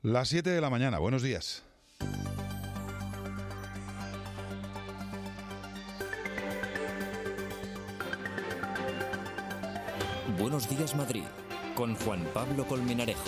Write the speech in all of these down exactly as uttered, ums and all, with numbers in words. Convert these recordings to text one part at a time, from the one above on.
Las siete de la mañana, buenos días. Buenos días, Madrid, con Juan Pablo Colmenarejo.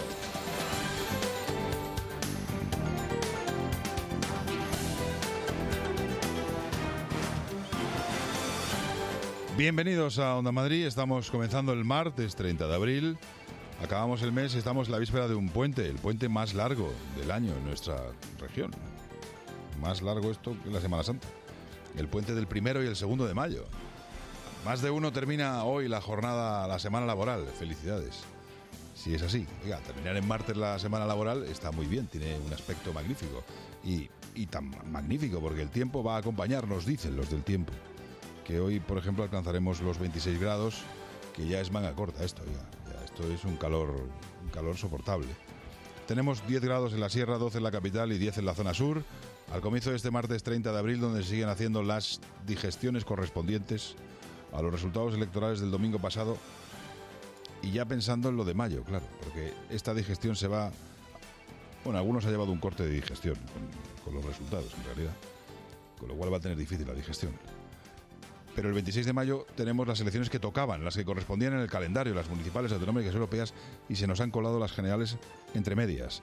Bienvenidos a Onda Madrid, estamos comenzando el martes treinta de abril. Acabamos el mes y estamos en la víspera de un puente, el puente más largo del año en nuestra región. Más largo esto que la Semana Santa. El puente del primero y el segundo de mayo. Más de uno termina hoy la jornada, la semana laboral. Felicidades. Si es así. Oiga, terminar en martes la semana laboral está muy bien, tiene un aspecto magnífico. Y, y tan magnífico porque el tiempo va a acompañarnos, dicen los del tiempo. Que hoy, por ejemplo, alcanzaremos los veintiséis grados, que ya es manga corta esto, ya. Esto es un calor, un calor soportable. Tenemos diez grados en la sierra, doce en la capital y diez en la zona sur. Al comienzo de este martes treinta de abril, donde se siguen haciendo las digestiones correspondientes a los resultados electorales del domingo pasado. Y ya pensando en lo de mayo, claro, porque esta digestión se va... Bueno, algunos ha llevado un corte de digestión con, con los resultados, en realidad. Con lo cual va a tener difícil la digestión. Pero el veintiséis de mayo tenemos las elecciones que tocaban, las que correspondían en el calendario, las municipales, autonómicas y europeas, y se nos han colado las generales entre medias.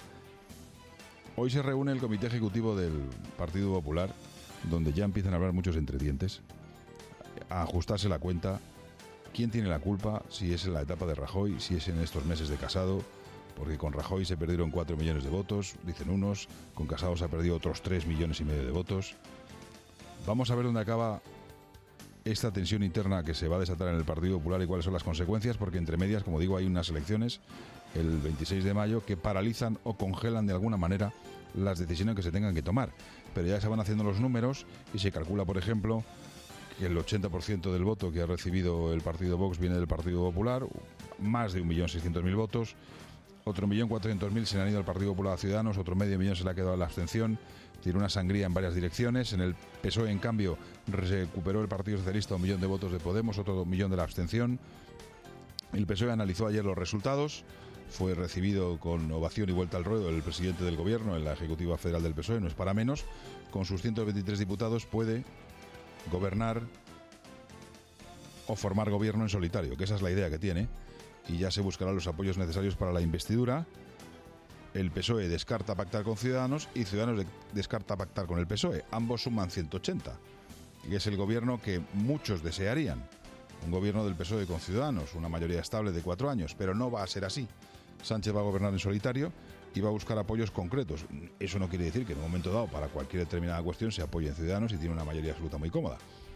Hoy se reúne el Comité Ejecutivo del Partido Popular, donde ya empiezan a hablar muchos entredientes, a ajustarse la cuenta, quién tiene la culpa, si es en la etapa de Rajoy, si es en estos meses de Casado, porque con Rajoy se perdieron cuatro millones de votos, dicen unos, con Casado se ha perdido otros tres millones y medio de votos. Vamos a ver dónde acaba esta tensión interna que se va a desatar en el Partido Popular y cuáles son las consecuencias, porque entre medias, como digo, hay unas elecciones el veintiséis de mayo que paralizan o congelan de alguna manera las decisiones que se tengan que tomar. Pero ya se van haciendo los números y se calcula, por ejemplo, que el ochenta por ciento del voto que ha recibido el partido Vox viene del Partido Popular, más de un millón seiscientos mil votos, otro millón cuatrocientos mil se han ido al Partido Popular a Ciudadanos, otro medio millón se le ha quedado a la abstención. Tiene una sangría en varias direcciones. En el P S O E, en cambio, recuperó el Partido Socialista un millón de votos de Podemos, otro millón de la abstención. El P S O E analizó ayer los resultados. Fue recibido con ovación y vuelta al ruedo el presidente del Gobierno en la Ejecutiva Federal del P S O E, no es para menos. Con sus ciento veintitrés diputados puede gobernar o formar gobierno en solitario, que esa es la idea que tiene. Y ya se buscarán los apoyos necesarios para la investidura. El P S O E descarta pactar con Ciudadanos y Ciudadanos descarta pactar con el P S O E. Ambos suman ciento ochenta. Y es el gobierno que muchos desearían. Un gobierno del P S O E con Ciudadanos, una mayoría estable de cuatro años, pero no va a ser así. Sánchez va a gobernar en solitario y va a buscar apoyos concretos. Eso no quiere decir que en un momento dado, para cualquier determinada cuestión, se apoye en Ciudadanos y tiene una mayoría absoluta muy cómoda.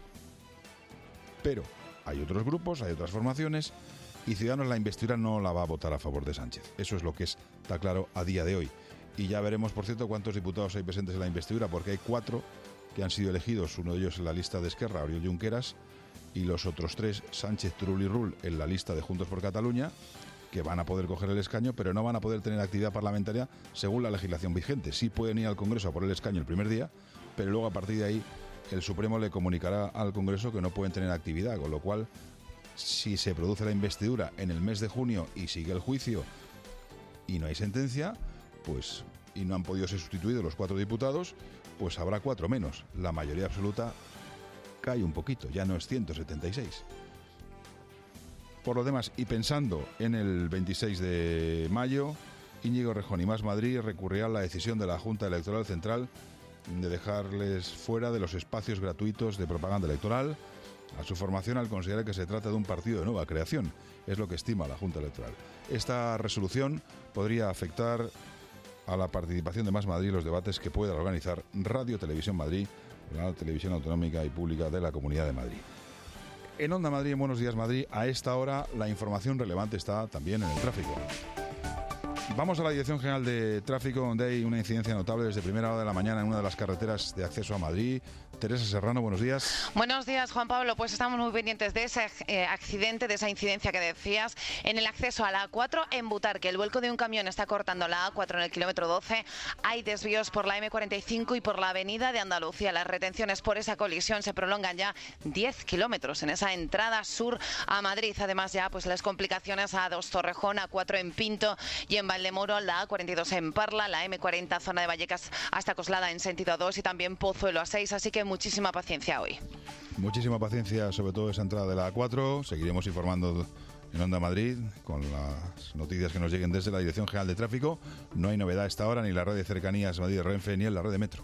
Pero hay otros grupos, hay otras formaciones, y Ciudadanos la investidura no la va a votar a favor de Sánchez. Eso es lo que está claro a día de hoy. Y ya veremos, por cierto, cuántos diputados hay presentes en la investidura, porque hay cuatro que han sido elegidos, uno de ellos en la lista de Esquerra, Oriol Junqueras, y los otros tres, Sánchez, Turull y Rull, en la lista de Juntos por Cataluña, que van a poder coger el escaño, pero no van a poder tener actividad parlamentaria según la legislación vigente. Sí pueden ir al Congreso a por el escaño el primer día, pero luego a partir de ahí el Supremo le comunicará al Congreso que no pueden tener actividad, con lo cual, si se produce la investidura en el mes de junio y sigue el juicio y no hay sentencia, pues y no han podido ser sustituidos los cuatro diputados, pues habrá cuatro menos. La mayoría absoluta cae un poquito, ya no es ciento setenta y seis. Por lo demás, y pensando en el veintiséis de mayo, Íñigo Errejón y Más Madrid recurrirán a la decisión de la Junta Electoral Central de dejarles fuera de los espacios gratuitos de propaganda electoral a su formación al considerar que se trata de un partido de nueva creación. Es lo que estima la Junta Electoral. Esta resolución podría afectar a la participación de Más Madrid en los debates que pueda organizar Radio Televisión Madrid, la televisión autonómica y pública de la Comunidad de Madrid. En Onda Madrid, en Buenos Días Madrid, a esta hora la información relevante está también en el tráfico. Vamos a la Dirección General de Tráfico, donde hay una incidencia notable desde primera hora de la mañana en una de las carreteras de acceso a Madrid. Teresa Serrano, buenos días. Buenos días, Juan Pablo. Pues estamos muy pendientes de ese eh, accidente, de esa incidencia que decías en el acceso a la A cuatro en Butarque. El vuelco de un camión está cortando la A cuatro en el kilómetro doce. Hay desvíos por la eme cuarenta y cinco y por la avenida de Andalucía. Las retenciones por esa colisión se prolongan ya diez kilómetros en esa entrada sur a Madrid. Además ya pues las complicaciones a dos Torrejón, A cuatro en Pinto y en Valdemoro, la A cuarenta y dos en Parla, la eme cuarenta zona de Vallecas hasta Coslada en sentido A dos y también Pozuelo A seis, así que muchísima paciencia hoy. Muchísima paciencia, sobre todo esa entrada de la A cuatro. Seguiremos informando en Onda Madrid con las noticias que nos lleguen desde la Dirección General de Tráfico. No hay novedad a esta hora ni en la red de cercanías Madrid-Renfe ni en la red de metro.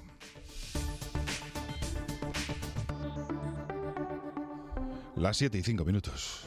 Las siete y cinco minutos.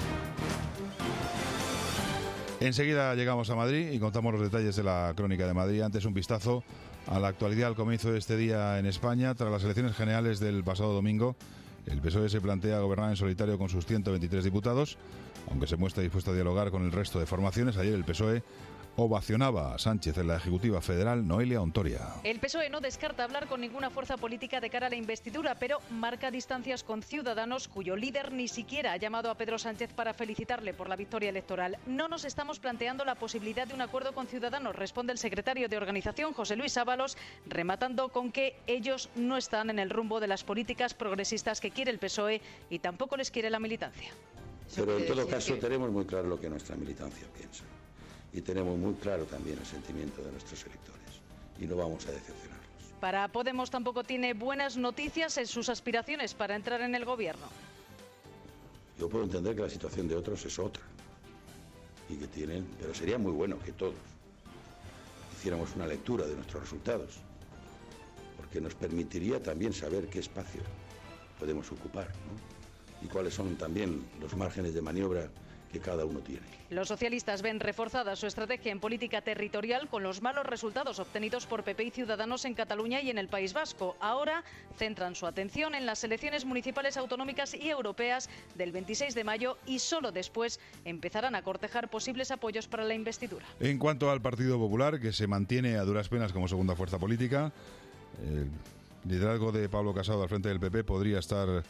Enseguida llegamos a Madrid y contamos los detalles de la Crónica de Madrid. Antes un vistazo a la actualidad al comienzo de este día en España. Tras las elecciones generales del pasado domingo, el P S O E se plantea gobernar en solitario con sus ciento veintitrés diputados. Aunque se muestra dispuesto a dialogar con el resto de formaciones, ayer el P S O E ovacionaba a Sánchez en la Ejecutiva Federal. Noelia Ontoria. El P S O E no descarta hablar con ninguna fuerza política de cara a la investidura, pero marca distancias con Ciudadanos, cuyo líder ni siquiera ha llamado a Pedro Sánchez para felicitarle por la victoria electoral. No nos estamos planteando la posibilidad de un acuerdo con Ciudadanos, responde el secretario de organización, José Luis Ábalos, rematando con que ellos no están en el rumbo de las políticas progresistas que quiere el P S O E y tampoco les quiere la militancia. Pero en todo caso tenemos muy claro lo que nuestra militancia piensa. Y tenemos muy claro también el sentimiento de nuestros electores. Y no vamos a decepcionarlos. Para Podemos tampoco tiene buenas noticias en sus aspiraciones para entrar en el gobierno. Yo puedo entender que la situación de otros es otra. Y que tienen, pero sería muy bueno que todos hiciéramos una lectura de nuestros resultados. Porque nos permitiría también saber qué espacio podemos ocupar, ¿no? Y cuáles son también los márgenes de maniobra que cada uno tiene. Los socialistas ven reforzada su estrategia en política territorial con los malos resultados obtenidos por P P y Ciudadanos en Cataluña y en el País Vasco. Ahora centran su atención en las elecciones municipales, autonómicas y europeas del veintiséis de mayo y solo después empezarán a cortejar posibles apoyos para la investidura. En cuanto al Partido Popular, que se mantiene a duras penas como segunda fuerza política, el liderazgo de Pablo Casado al frente del P P podría estar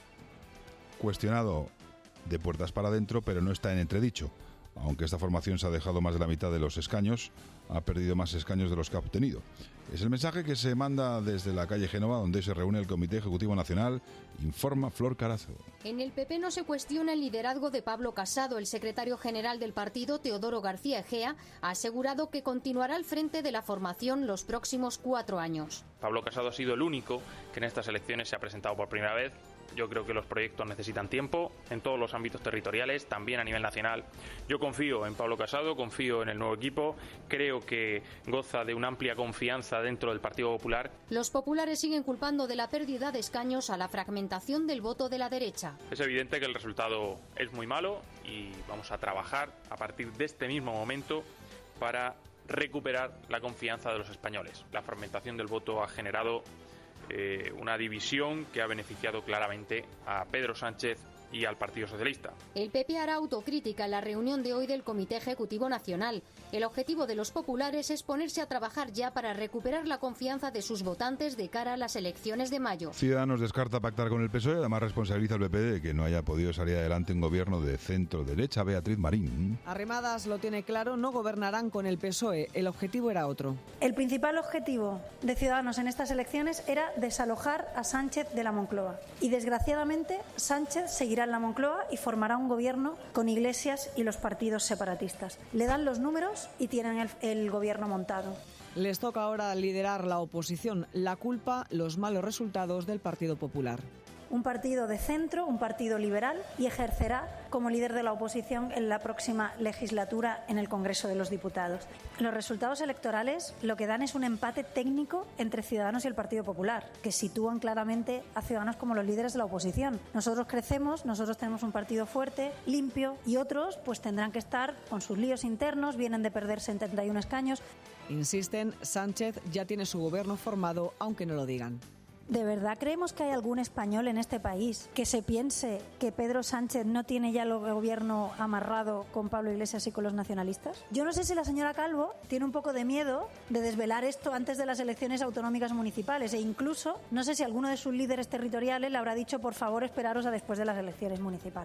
cuestionado de puertas para adentro, pero no está en entredicho. Aunque esta formación se ha dejado más de la mitad de los escaños, ha perdido más escaños de los que ha obtenido. Es el mensaje que se manda desde la calle Génova, donde se reúne el Comité Ejecutivo Nacional, informa Flor Carazo. En el P P no se cuestiona el liderazgo de Pablo Casado. El secretario general del partido, Teodoro García Egea, ha asegurado que continuará al frente de la formación los próximos cuatro años. Pablo Casado ha sido el único que en estas elecciones se ha presentado por primera vez. Yo creo que los proyectos necesitan tiempo en todos los ámbitos territoriales, también a nivel nacional. Yo confío en Pablo Casado, confío en el nuevo equipo, creo que goza de una amplia confianza dentro del Partido Popular. Los populares siguen culpando de la pérdida de escaños a la fragmentación del voto de la derecha. Es evidente que el resultado es muy malo y vamos a trabajar a partir de este mismo momento para recuperar la confianza de los españoles. La fragmentación del voto ha generado Eh, una división que ha beneficiado claramente a Pedro Sánchez y al Partido Socialista. El P P hará autocrítica en la reunión de hoy del Comité Ejecutivo Nacional. El objetivo de los populares es ponerse a trabajar ya para recuperar la confianza de sus votantes de cara a las elecciones de mayo. Ciudadanos descarta pactar con el P S O E, además responsabiliza al P P de que no haya podido salir adelante un gobierno de centro-derecha. Beatriz Marín. Arrimadas lo tiene claro, no gobernarán con el P S O E, el objetivo era otro. El principal objetivo de Ciudadanos en estas elecciones era desalojar a Sánchez de la Moncloa. Y desgraciadamente Sánchez seguirá en la Moncloa y formará un gobierno con Iglesias y los partidos separatistas. Le dan los números y tienen el, el gobierno montado. Les toca ahora liderar la oposición. La culpa, los malos resultados del Partido Popular. Un partido de centro, un partido liberal, y ejercerá como líder de la oposición en la próxima legislatura en el Congreso de los Diputados. Los resultados electorales lo que dan es un empate técnico entre Ciudadanos y el Partido Popular, que sitúan claramente a Ciudadanos como los líderes de la oposición. Nosotros crecemos, nosotros tenemos un partido fuerte, limpio, y otros pues tendrán que estar con sus líos internos, vienen de perder setenta y uno escaños. Insisten, Sánchez ya tiene su gobierno formado, aunque no lo digan. ¿De verdad creemos que hay algún español en este país que se piense que Pedro Sánchez no tiene ya el gobierno amarrado con Pablo Iglesias y con los nacionalistas? Yo no sé si la señora Calvo tiene un poco de miedo de desvelar esto antes de las elecciones autonómicas municipales, e incluso no sé si alguno de sus líderes territoriales le habrá dicho por favor esperaros a después de las elecciones municipales.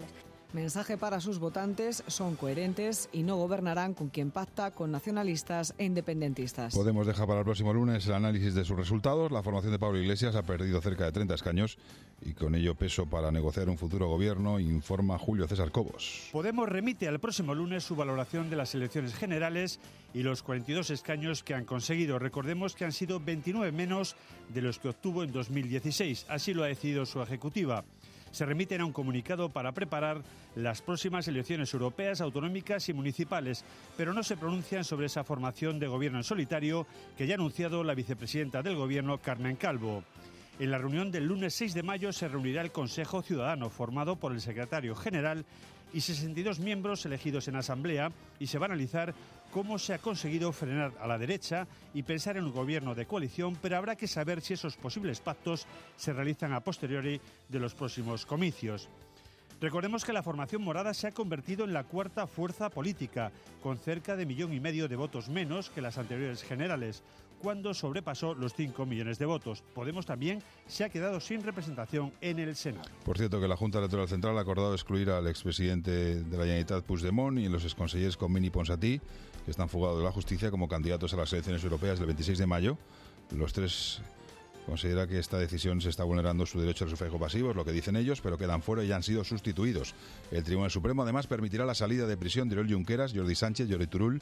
Mensaje para sus votantes: son coherentes y no gobernarán con quien pacta con nacionalistas e independentistas. Podemos dejar para el próximo lunes el análisis de sus resultados. La formación de Pablo Iglesias ha perdido cerca de treinta escaños y con ello peso para negociar un futuro gobierno, informa Julio César Cobos. Podemos remite al próximo lunes su valoración de las elecciones generales y los cuarenta y dos escaños que han conseguido. Recordemos que han sido veintinueve menos de los que obtuvo en dos mil dieciséis. Así lo ha decidido su ejecutiva. Se remiten a un comunicado para preparar las próximas elecciones europeas, autonómicas y municipales, pero no se pronuncian sobre esa formación de gobierno en solitario que ya ha anunciado la vicepresidenta del Gobierno, Carmen Calvo. En la reunión del lunes seis de mayo se reunirá el Consejo Ciudadano, formado por el secretario general y sesenta y dos miembros elegidos en asamblea, y se va a analizar cómo se ha conseguido frenar a la derecha y pensar en un gobierno de coalición, pero habrá que saber si esos posibles pactos se realizan a posteriori de los próximos comicios. Recordemos que la formación morada se ha convertido en la cuarta fuerza política, con cerca de millón y medio de votos menos que las anteriores generales, cuando sobrepasó los cinco millones de votos. Podemos también se ha quedado sin representación en el Senado. Por cierto, que la Junta Electoral Central ha acordado excluir al expresidente de la Generalitat, Puigdemont, y los exconsellers Comín y Ponsatí, que están fugados de la justicia, como candidatos a las elecciones europeas del veintiséis de mayo. Los tres considera que esta decisión se está vulnerando su derecho al sufragio pasivo, es lo que dicen ellos, pero quedan fuera y ya han sido sustituidos. El Tribunal Supremo además permitirá la salida de prisión de Oriol Junqueras, Jordi Sánchez, Jordi Turull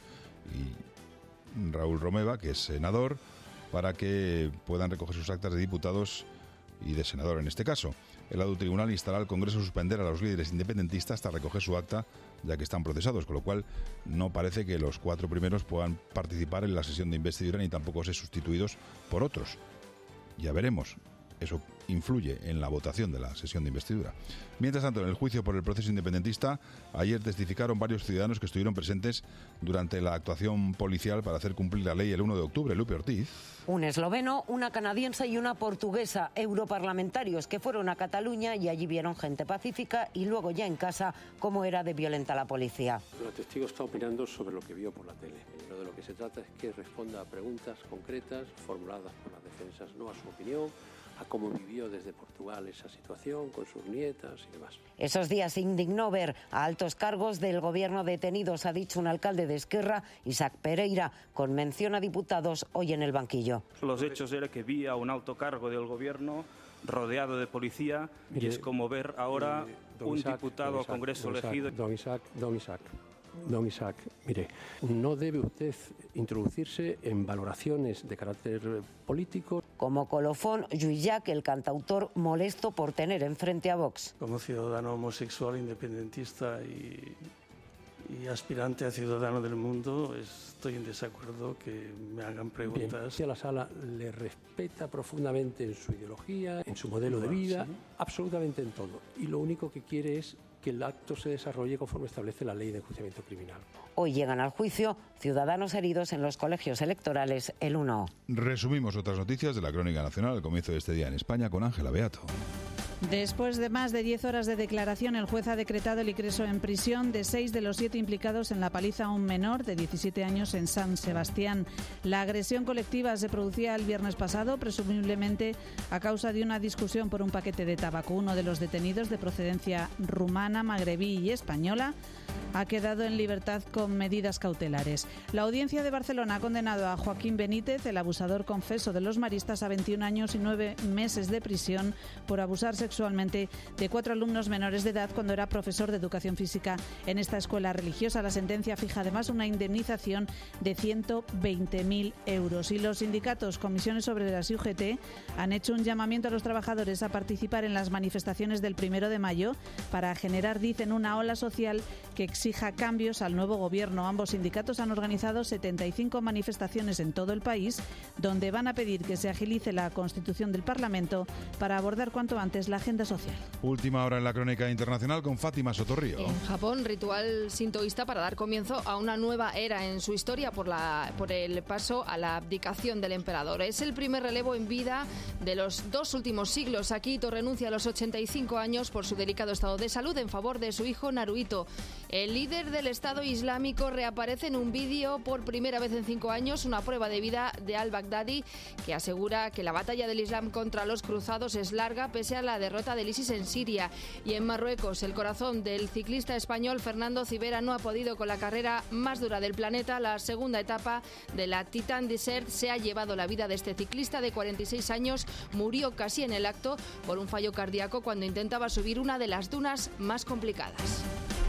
y Raúl Romeva, que es senador, para que puedan recoger sus actas de diputados y de senador en este caso. El alto tribunal instará al Congreso a suspender a los líderes independentistas hasta recoger su acta, ya que están procesados, con lo cual no parece que los cuatro primeros puedan participar en la sesión de investidura ni tampoco ser sustituidos por otros. Ya veremos. Eso influye en la votación de la sesión de investidura. Mientras tanto, en el juicio por el proceso independentista, ayer testificaron varios ciudadanos que estuvieron presentes durante la actuación policial para hacer cumplir la ley el uno de octubre. Lupe Ortiz. Un esloveno, una canadiense y una portuguesa, europarlamentarios que fueron a Cataluña y allí vieron gente pacífica y luego ya en casa cómo era de violenta la policía. El testigo está opinando sobre lo que vio por la tele. Pero de lo que se trata es que responda a preguntas concretas formuladas por las defensas, no a su opinión, a cómo vivió desde Portugal esa situación con sus nietas y demás. Esos días se indignó ver a altos cargos del gobierno detenidos, ha dicho un alcalde de Esquerra, Isaac Pereira, con mención a diputados hoy en el banquillo. Los hechos era que vi a un alto cargo del gobierno rodeado de policía. Mire, y es como ver ahora eh, un Isaac, diputado al Congreso don Isaac, elegido. Don Isaac, don Isaac. Don Isaac, mire, no debe usted introducirse en valoraciones de carácter político. Como colofón, Lluillac, el cantautor, molesto por tener enfrente a Vox. Como ciudadano homosexual, independentista y, y aspirante a ciudadano del mundo, estoy en desacuerdo que me hagan preguntas. Bien, la sala le respeta profundamente en su ideología, en su modelo de vida, ¿sí? Absolutamente en todo. Y lo único que quiere es que el acto se desarrolle conforme establece la ley de enjuiciamiento criminal. Hoy llegan al juicio ciudadanos heridos en los colegios electorales el uno. Resumimos otras noticias de la Crónica Nacional al comienzo de este día en España con Ángela Beato. Después de más de diez horas de declaración, el juez ha decretado el ingreso en prisión de seis de los siete implicados en la paliza a un menor de diecisiete años en San Sebastián. La agresión colectiva se producía el viernes pasado, presumiblemente a causa de una discusión por un paquete de tabaco. Uno de los detenidos, de procedencia rumana, magrebí y española, ha quedado en libertad con medidas cautelares. La Audiencia de Barcelona ha condenado a Joaquín Benítez, el abusador confeso de los maristas, a veintiún años y nueve meses de prisión por abusar sexualmente de cuatro alumnos menores de edad cuando era profesor de educación física en esta escuela religiosa. La sentencia fija además una indemnización de ciento veinte mil euros. Y los sindicatos, comisiones obreras y U G T han hecho un llamamiento a los trabajadores a participar en las manifestaciones del primero de mayo para generar, dicen, una ola social que exija cambios al nuevo gobierno. Ambos sindicatos han organizado setenta y cinco manifestaciones en todo el país, donde van a pedir que se agilice la constitución del Parlamento para abordar cuanto antes la agenda social. Última hora en la Crónica Internacional con Fátima Sotorrío. En Japón, ritual sintoísta para dar comienzo a una nueva era en su historia por, la, por el paso a la abdicación del emperador. Es el primer relevo en vida de los dos últimos siglos. Akihito renuncia a los ochenta y cinco años por su delicado estado de salud en favor de su hijo Naruhito. El líder del Estado Islámico reaparece en un vídeo por primera vez en cinco años, una prueba de vida de al-Baghdadi, que asegura que la batalla del Islam contra los cruzados es larga pese a la derrota del ISIS en Siria. Y en Marruecos, el corazón del ciclista español Fernando Civera no ha podido con la carrera más dura del planeta. La segunda etapa de la Titan Desert se ha llevado la vida de este ciclista de cuarenta y seis años. Murió casi en el acto por un fallo cardíaco cuando intentaba subir una de las dunas más complicadas.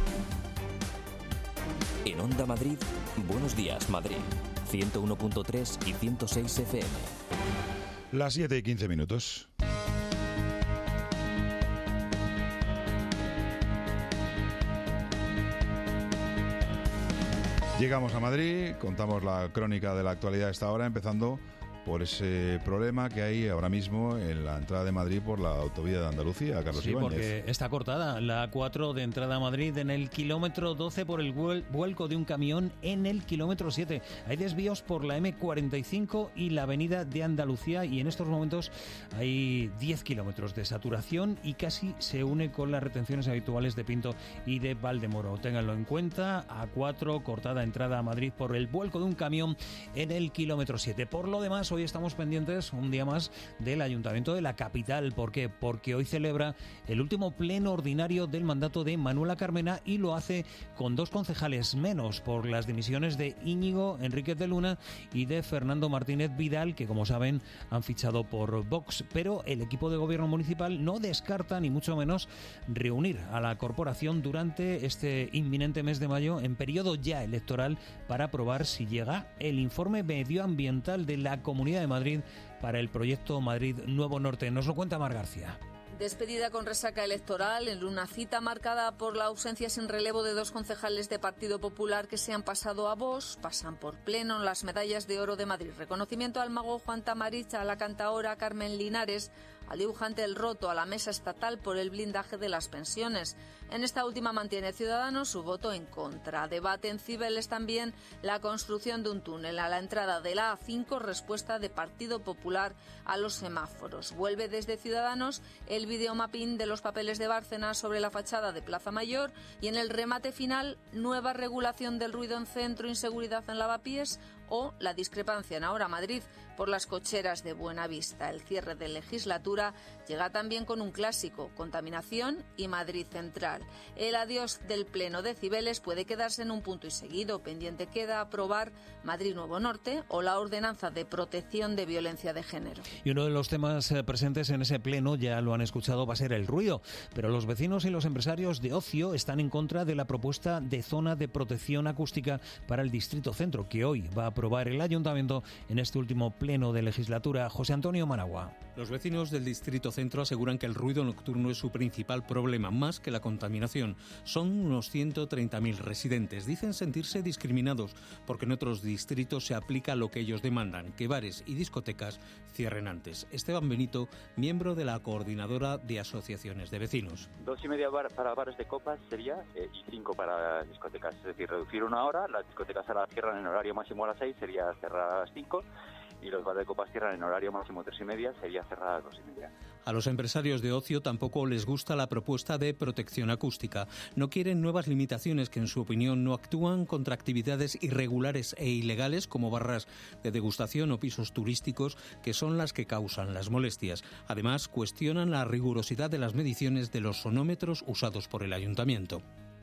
En Onda Madrid, Buenos Días Madrid, ciento uno punto tres y ciento seis F M. Las siete y quince minutos. Llegamos a Madrid, contamos la crónica de la actualidad a esta hora, empezando por ese problema que hay ahora mismo en la entrada de Madrid por la autovía de Andalucía, Carlos sí, Ibáñez. Porque está cortada la A cuatro de entrada a Madrid en el kilómetro doce por el vuelco de un camión en el kilómetro siete. Hay desvíos por la eme cuarenta y cinco y la avenida de Andalucía y en estos momentos hay diez kilómetros de saturación y casi se une con las retenciones habituales de Pinto y de Valdemoro. Ténganlo en cuenta, A cuatro cortada entrada a Madrid por el vuelco de un camión en el kilómetro siete. Por lo demás, hoy estamos pendientes un día más del Ayuntamiento de la capital. ¿Por qué? Porque hoy celebra el último pleno ordinario del mandato de Manuela Carmena y lo hace con dos concejales menos por las dimisiones de Íñigo Enríquez de Luna y de Fernando Martínez Vidal, que como saben han fichado por Vox. Pero el equipo de gobierno municipal no descarta ni mucho menos reunir a la corporación durante este inminente mes de mayo en periodo ya electoral para aprobar si llega el informe medioambiental de la Comunidad de Madrid para el proyecto Madrid Nuevo Norte. Nos lo cuenta Mar García. Despedida con resaca electoral en una cita marcada por la ausencia sin relevo de dos concejales de Partido Popular que se han pasado a Vox, pasan por pleno las medallas de oro de Madrid. Reconocimiento al mago Juan Tamariz, a la cantaora Carmen Linares, al dibujante El Roto, a la mesa estatal por el blindaje de las pensiones. En esta última mantiene Ciudadanos su voto en contra. Debate en Cibeles también la construcción de un túnel a la entrada de la A cinco, respuesta de Partido Popular a los semáforos. Vuelve desde Ciudadanos el videomapping de los papeles de Bárcenas sobre la fachada de Plaza Mayor y en el remate final, nueva regulación del ruido en centro, inseguridad en Lavapiés o la discrepancia en Ahora Madrid por las cocheras de Buenavista. El cierre de legislatura llega también con un clásico, contaminación y Madrid Central. El adiós del pleno de Cibeles puede quedarse en un punto y seguido. Pendiente queda aprobar Madrid Nuevo Norte o la ordenanza de protección de violencia de género. Y uno de los temas presentes en ese pleno, ya lo han escuchado, va a ser el ruido. Pero los vecinos y los empresarios de ocio están en contra de la propuesta de zona de protección acústica para el Distrito Centro, que hoy va a aprobar el Ayuntamiento en este último pleno de legislatura. José Antonio Managua. Los vecinos del Distrito Centro aseguran que el ruido nocturno es su principal problema, más que la contaminación. Son unos ciento treinta mil residentes. Dicen sentirse discriminados porque en otros distritos se aplica lo que ellos demandan, que bares y discotecas cierren antes. Esteban Benito, miembro de la Coordinadora de Asociaciones de Vecinos. Dos y media bar para bares de copas sería eh, y cinco para discotecas. Es decir, reducir una hora, las discotecas ahora cierran en horario máximo a las seis, sería cerrar a las cinco. Y los bares de copas cierran en horario máximo tres y media, sería cerrar a las dos y media. A los empresarios de ocio tampoco les gusta la propuesta de protección acústica. No quieren nuevas limitaciones que, en su opinión, no actúan contra actividades irregulares e ilegales como barras de degustación o pisos turísticos, que son las que causan las molestias. Además, cuestionan la rigurosidad de las mediciones de los sonómetros usados por el Ayuntamiento.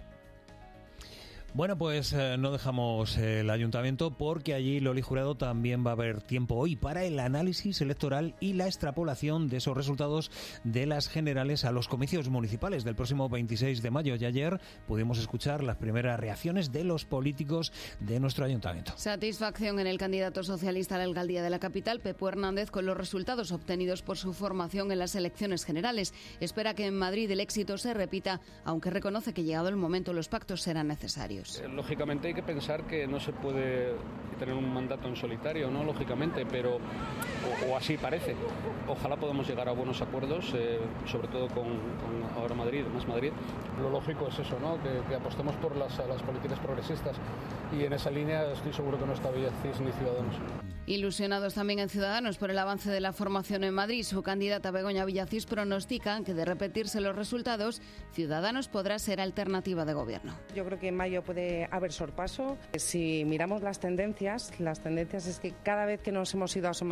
Bueno, pues eh, no dejamos el Ayuntamiento porque allí, Loli Jurado, también va a haber tiempo hoy para el análisis electoral y la extrapolación de esos resultados de las generales a los comicios municipales del próximo veintiséis de mayo. Y ayer pudimos escuchar las primeras reacciones de los políticos de nuestro Ayuntamiento. Satisfacción en el candidato socialista a la alcaldía de la capital, Pepo Hernández, con los resultados obtenidos por su formación en las elecciones generales. Espera que en Madrid el éxito se repita, aunque reconoce que llegado el momento los pactos serán necesarios. Lógicamente hay que pensar que no se puede tener un mandato en solitario, ¿no? Lógicamente, pero o, o así parece. Ojalá podamos llegar a buenos acuerdos, eh, sobre todo con, con Ahora Madrid, Más Madrid. Lo lógico es eso, ¿no? Que, que apostemos por las, las políticas progresistas y en esa línea estoy seguro que no está Villacís ni Ciudadanos. Ilusionados también en Ciudadanos por el avance de la formación en Madrid, su candidata Begoña Villacís pronostica que de repetirse los resultados, Ciudadanos podrá ser alternativa de gobierno. Yo creo que en mayo puede haber sorpaso. Si miramos las tendencias, las tendencias es que cada vez que nos hemos ido asomando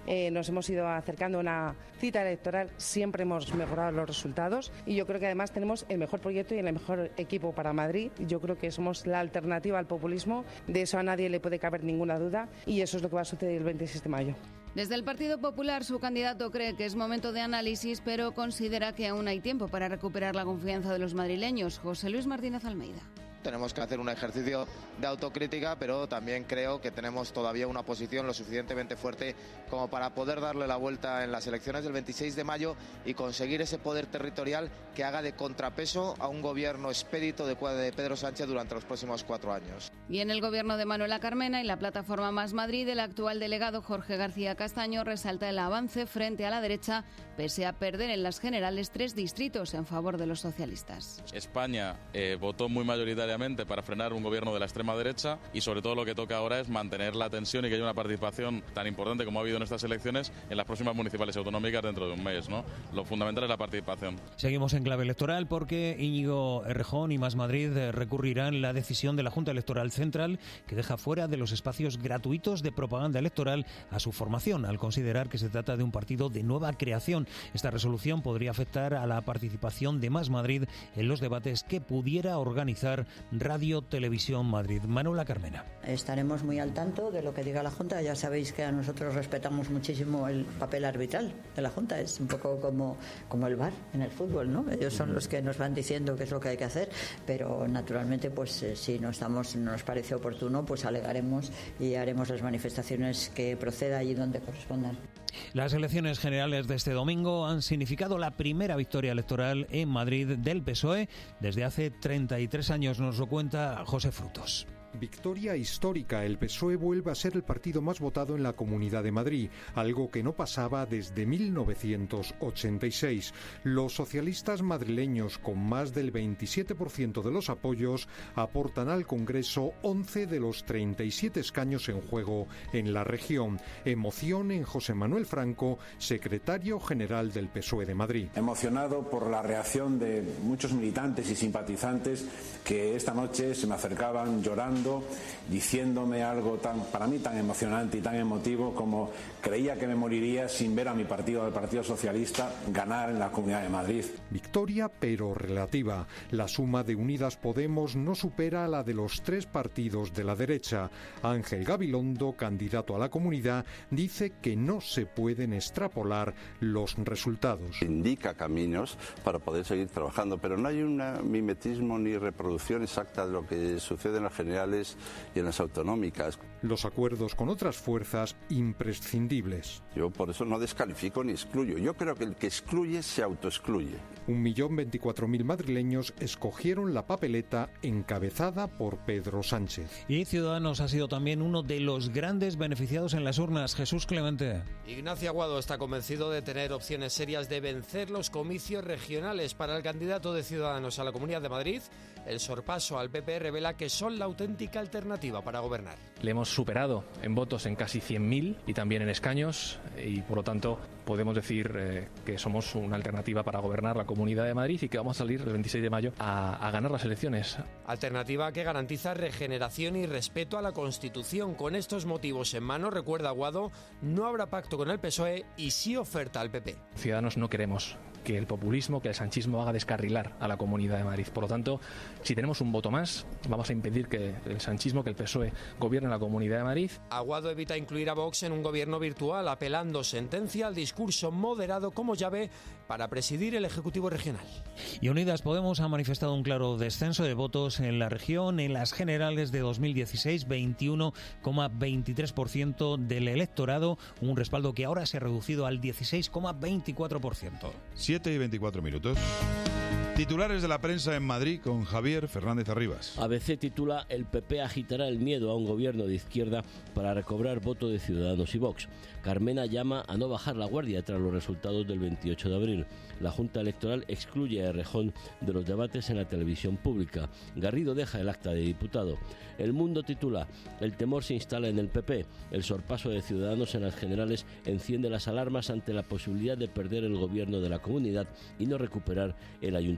eh, nos hemos ido acercando a una cita electoral, siempre hemos mejorado los resultados y yo creo que además tenemos el mejor proyecto y el mejor equipo para Madrid. Yo creo que somos la alternativa al populismo, de eso a nadie le puede caber ninguna duda y eso es lo que va a suceder el veintiséis de mayo. Desde el Partido Popular, su candidato cree que es momento de análisis, pero considera que aún hay tiempo para recuperar la confianza de los madrileños. José Luis Martínez Almeida. Tenemos que hacer un ejercicio de autocrítica, pero también creo que tenemos todavía una posición lo suficientemente fuerte como para poder darle la vuelta en las elecciones del veintiséis de mayo y conseguir ese poder territorial que haga de contrapeso a un gobierno expedito de Pedro Sánchez durante los próximos cuatro años. Y en el gobierno de Manuela Carmena y la plataforma Más Madrid, el actual delegado Jorge García Castaño resalta el avance frente a la derecha, pese a perder en las generales tres distritos en favor de los socialistas. España eh, votó muy mayoritariamente para frenar un gobierno de la extrema derecha y sobre todo lo que toca ahora es mantener la tensión y que haya una participación tan importante como ha habido en estas elecciones en las próximas municipales y autonómicas dentro de un mes, ¿no? Lo fundamental es la participación. Seguimos en clave electoral porque Íñigo Errejón y Más Madrid recurrirán la decisión de la Junta Electoral Central que deja fuera de los espacios gratuitos de propaganda electoral a su formación, al considerar que se trata de un partido de nueva creación. Esta resolución podría afectar a la participación de Más Madrid en los debates que pudiera organizar Radio Televisión Madrid. Manuela Carmena. Estaremos muy al tanto de lo que diga la Junta. Ya sabéis que a nosotros respetamos muchísimo el papel arbitral de la Junta. Es un poco como, como el V A R en el fútbol, ¿no? Ellos son los que nos van diciendo qué es lo que hay que hacer, pero naturalmente, pues eh, si no estamos, no nos parece oportuno, pues alegaremos y haremos las manifestaciones que proceda allí donde correspondan. Las elecciones generales de este domingo han significado la primera victoria electoral en Madrid del P S O E desde hace treinta y tres años, nos lo cuenta José Frutos. Victoria histórica. El P S O E vuelve a ser el partido más votado en la Comunidad de Madrid, algo que no pasaba desde mil novecientos ochenta y seis. Los socialistas madrileños, con más del veintisiete por ciento de los apoyos, aportan al Congreso once de los treinta y siete escaños en juego en la región. Emoción en José Manuel Franco, secretario general del P S O E de Madrid. Emocionado por la reacción de muchos militantes y simpatizantes que esta noche se me acercaban llorando, diciéndome algo tan, para mí tan emocionante y tan emotivo como: creía que me moriría sin ver a mi partido, el Partido Socialista, ganar en la Comunidad de Madrid. Victoria, pero relativa. La suma de Unidas Podemos no supera a la de los tres partidos de la derecha. Ángel Gabilondo, candidato a la Comunidad, dice que no se pueden extrapolar los resultados. Indica caminos para poder seguir trabajando, pero no hay un mimetismo ni reproducción exacta de lo que sucede en las generales y en las autonómicas. Los acuerdos con otras fuerzas imprescindibles. Yo por eso no descalifico ni excluyo. Yo creo que el que excluye se autoexcluye. Un millón veinticuatro mil madrileños escogieron la papeleta encabezada por Pedro Sánchez. Y Ciudadanos ha sido también uno de los grandes beneficiados en las urnas. Jesús Clemente. Ignacio Aguado está convencido de tener opciones serias de vencer los comicios regionales. Para el candidato de Ciudadanos a la Comunidad de Madrid, el sorpaso al P P revela que son la auténtica alternativa para gobernar. Le hemos superado en votos en casi cien mil y también en escaños, y por lo tanto podemos decir eh, que somos una alternativa para gobernar la Comunidad de Madrid y que vamos a salir el veintiséis de mayo a, a ganar las elecciones. Alternativa que garantiza regeneración y respeto a la Constitución. Con estos motivos en mano, recuerda Aguado, no habrá pacto con el P S O E y sí oferta al P P. Ciudadanos no queremos que el populismo, que el sanchismo haga descarrilar a la Comunidad de Madrid. Por lo tanto, si tenemos un voto más, vamos a impedir que el sanchismo, que el P S O E gobierne la Comunidad de Madrid. Aguado evita incluir a Vox en un gobierno virtual, apelando sentencia al discurso moderado como llave para presidir el Ejecutivo regional. Y Unidas Podemos ha manifestado un claro descenso de votos en la región. En las generales de dos mil dieciséis, veintiuno coma veintitrés por ciento del electorado, un respaldo que ahora se ha reducido al dieciséis coma veinticuatro por ciento. siete y veinticuatro minutos. Titulares de la prensa en Madrid con Javier Fernández Arribas. A B C titula: el P P agitará el miedo a un gobierno de izquierda para recobrar voto de Ciudadanos y Vox. Carmena llama a no bajar la guardia tras los resultados del veintiocho de abril. La Junta Electoral excluye a Errejón de los debates en la televisión pública. Garrido deja el acta de diputado. El Mundo titula: el temor se instala en el P P. El sorpaso de Ciudadanos en las generales enciende las alarmas ante la posibilidad de perder el gobierno de la comunidad y no recuperar el ayuntamiento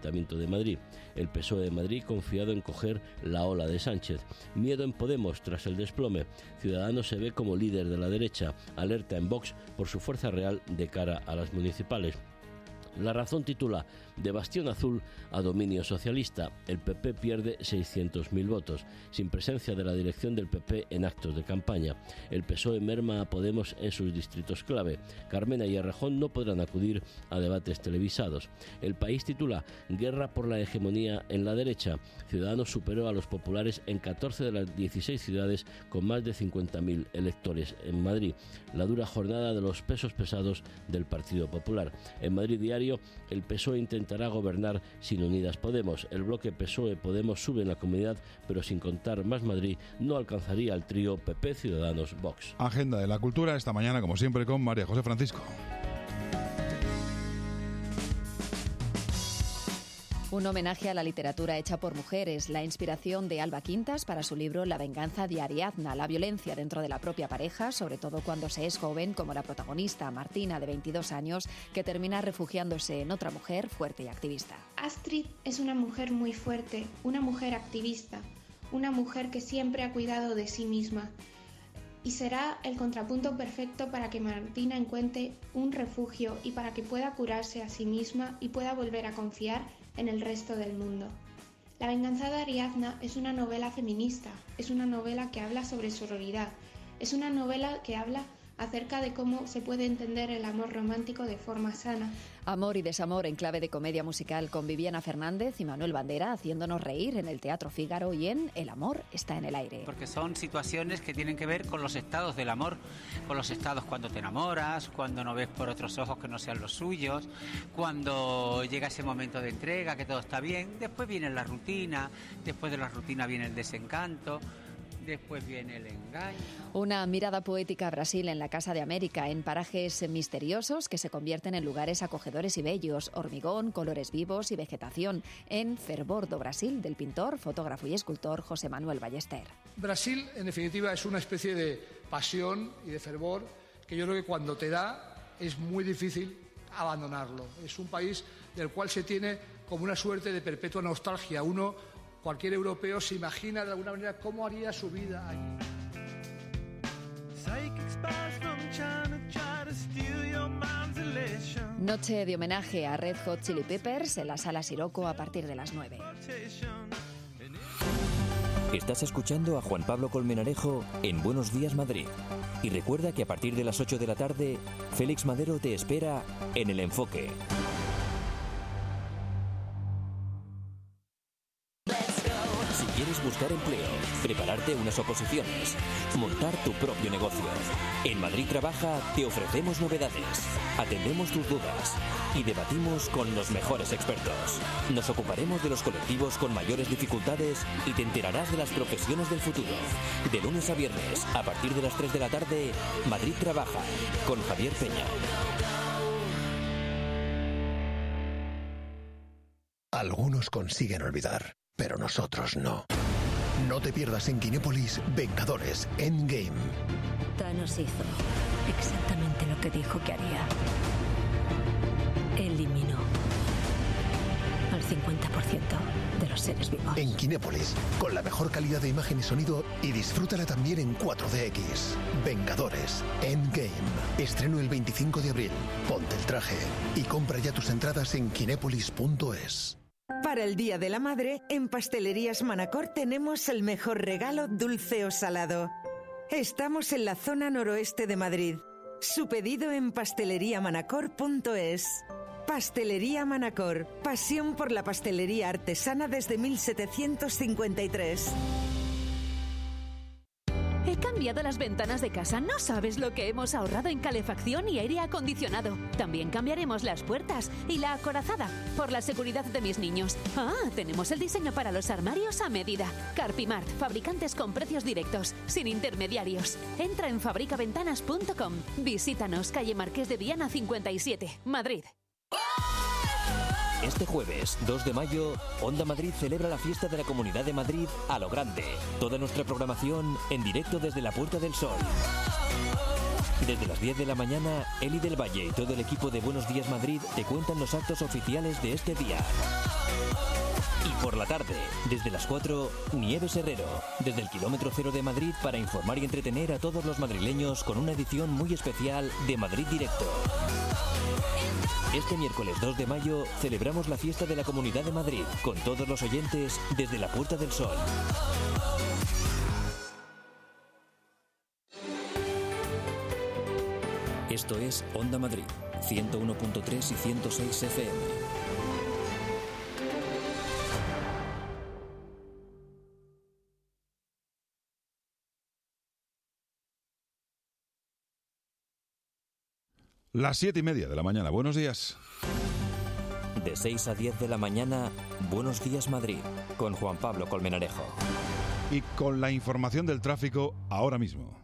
Ayuntamiento de Madrid. El P S O E de Madrid confiado en coger la ola de Sánchez. Miedo en Podemos tras el desplome. Ciudadanos se ve como líder de la derecha. Alerta en Vox por su fuerza real de cara a las municipales. La Razón titula: de bastión azul a dominio socialista. El P P pierde seiscientos mil votos, sin presencia de la dirección del P P en actos de campaña. El P S O E merma a Podemos en sus distritos clave. Carmena y Errejón no podrán acudir a debates televisados. El País titula: guerra por la hegemonía en la derecha. Ciudadanos superó a los populares en catorce de las dieciséis ciudades con más de cincuenta mil electores en Madrid. La dura jornada de los pesos pesados del Partido Popular. En Madrid Diario, el P S O E intentará gobernar sin Unidas Podemos. El bloque P S O E-Podemos sube en la comunidad, pero sin contar Más Madrid no alcanzaría al trío P P, Ciudadanos, Vox. Agenda de la cultura esta mañana, como siempre, con María José Francisco. Un homenaje a la literatura hecha por mujeres, la inspiración de Alba Quintas para su libro La venganza de Ariadna, la violencia dentro de la propia pareja, sobre todo cuando se es joven, como la protagonista Martina, de veintidós años, que termina refugiándose en otra mujer fuerte y activista. Astrid es una mujer muy fuerte, una mujer activista, una mujer que siempre ha cuidado de sí misma. Y será el contrapunto perfecto para que Martina encuentre un refugio y para que pueda curarse a sí misma y pueda volver a confiar en el resto del mundo. La venganza de Ariadna es una novela feminista, es una novela que habla sobre sororidad, es una novela que habla acerca de cómo se puede entender el amor romántico de forma sana. Amor y desamor en clave de comedia musical con Viviana Fernández y Manuel Bandera haciéndonos reír en el Teatro Fígaro y en El amor está en el aire. Porque son situaciones que tienen que ver con los estados del amor, con los estados cuando te enamoras, cuando no ves por otros ojos que no sean los suyos, cuando llega ese momento de entrega, que todo está bien, después viene la rutina, después de la rutina viene el desencanto. Después viene el engaño. Una mirada poética a Brasil en la Casa de América, en parajes misteriosos que se convierten en lugares acogedores y bellos, hormigón, colores vivos y vegetación, en Fervor do Brasil, del pintor, fotógrafo y escultor José Manuel Ballester. Brasil, en definitiva, es una especie de pasión y de fervor que yo creo que cuando te da es muy difícil abandonarlo. Es un país del cual se tiene como una suerte de perpetua nostalgia. Uno Cualquier europeo se imagina de alguna manera cómo haría su vida allí. Noche de homenaje a Red Hot Chili Peppers en la Sala Siroco a partir de las nueve. Estás escuchando a Juan Pablo Colmenarejo en Buenos Días Madrid. Y recuerda que a partir de las ocho de la tarde, Félix Madero te espera en El Enfoque. ¿Quieres buscar empleo, prepararte unas oposiciones, montar tu propio negocio? En Madrid Trabaja te ofrecemos novedades, atendemos tus dudas y debatimos con los mejores expertos. Nos ocuparemos de los colectivos con mayores dificultades y te enterarás de las profesiones del futuro. De lunes a viernes, a partir de las tres de la tarde, Madrid Trabaja, con Javier Peña. Algunos consiguen olvidar, pero nosotros no. No te pierdas en Kinépolis Vengadores Endgame. Thanos hizo exactamente lo que dijo que haría. Eliminó al cincuenta por ciento de los seres vivos. En Kinépolis, con la mejor calidad de imagen y sonido, y disfrútala también en cuatro D X. Vengadores Endgame. Estreno el veinticinco de abril. Ponte el traje y compra ya tus entradas en kinépolis punto es. Para el Día de la Madre, en Pastelerías Manacor tenemos el mejor regalo dulce o salado. Estamos en la zona noroeste de Madrid. Su pedido en pastelería manacor punto es. Pastelería Manacor. Pasión por la pastelería artesana desde mil setecientos cincuenta y tres. He cambiado las ventanas de casa. No sabes lo que hemos ahorrado en calefacción y aire acondicionado. También cambiaremos las puertas y la acorazada por la seguridad de mis niños. Ah, tenemos el diseño para los armarios a medida. Carpimart, fabricantes con precios directos, sin intermediarios. Entra en fabrica ventanas punto com. Visítanos, calle Marqués de Viana cincuenta y siete, Madrid. Este jueves, dos de mayo, Onda Madrid celebra la fiesta de la Comunidad de Madrid a lo grande. Toda nuestra programación en directo desde la Puerta del Sol. Desde las diez de la mañana, Eli del Valle y todo el equipo de Buenos Días Madrid te cuentan los actos oficiales de este día. Y por la tarde, desde las cuatro, Nieves Herrero, desde el kilómetro cero de Madrid para informar y entretener a todos los madrileños con una edición muy especial de Madrid Directo. Este miércoles dos de mayo celebramos la fiesta de la Comunidad de Madrid con todos los oyentes desde la Puerta del Sol. Esto es Onda Madrid, ciento uno punto tres y ciento seis F M. Las siete y media de la mañana. Buenos días. De seis a diez de la mañana, Buenos Días Madrid, con Juan Pablo Colmenarejo. Y con la información del tráfico ahora mismo.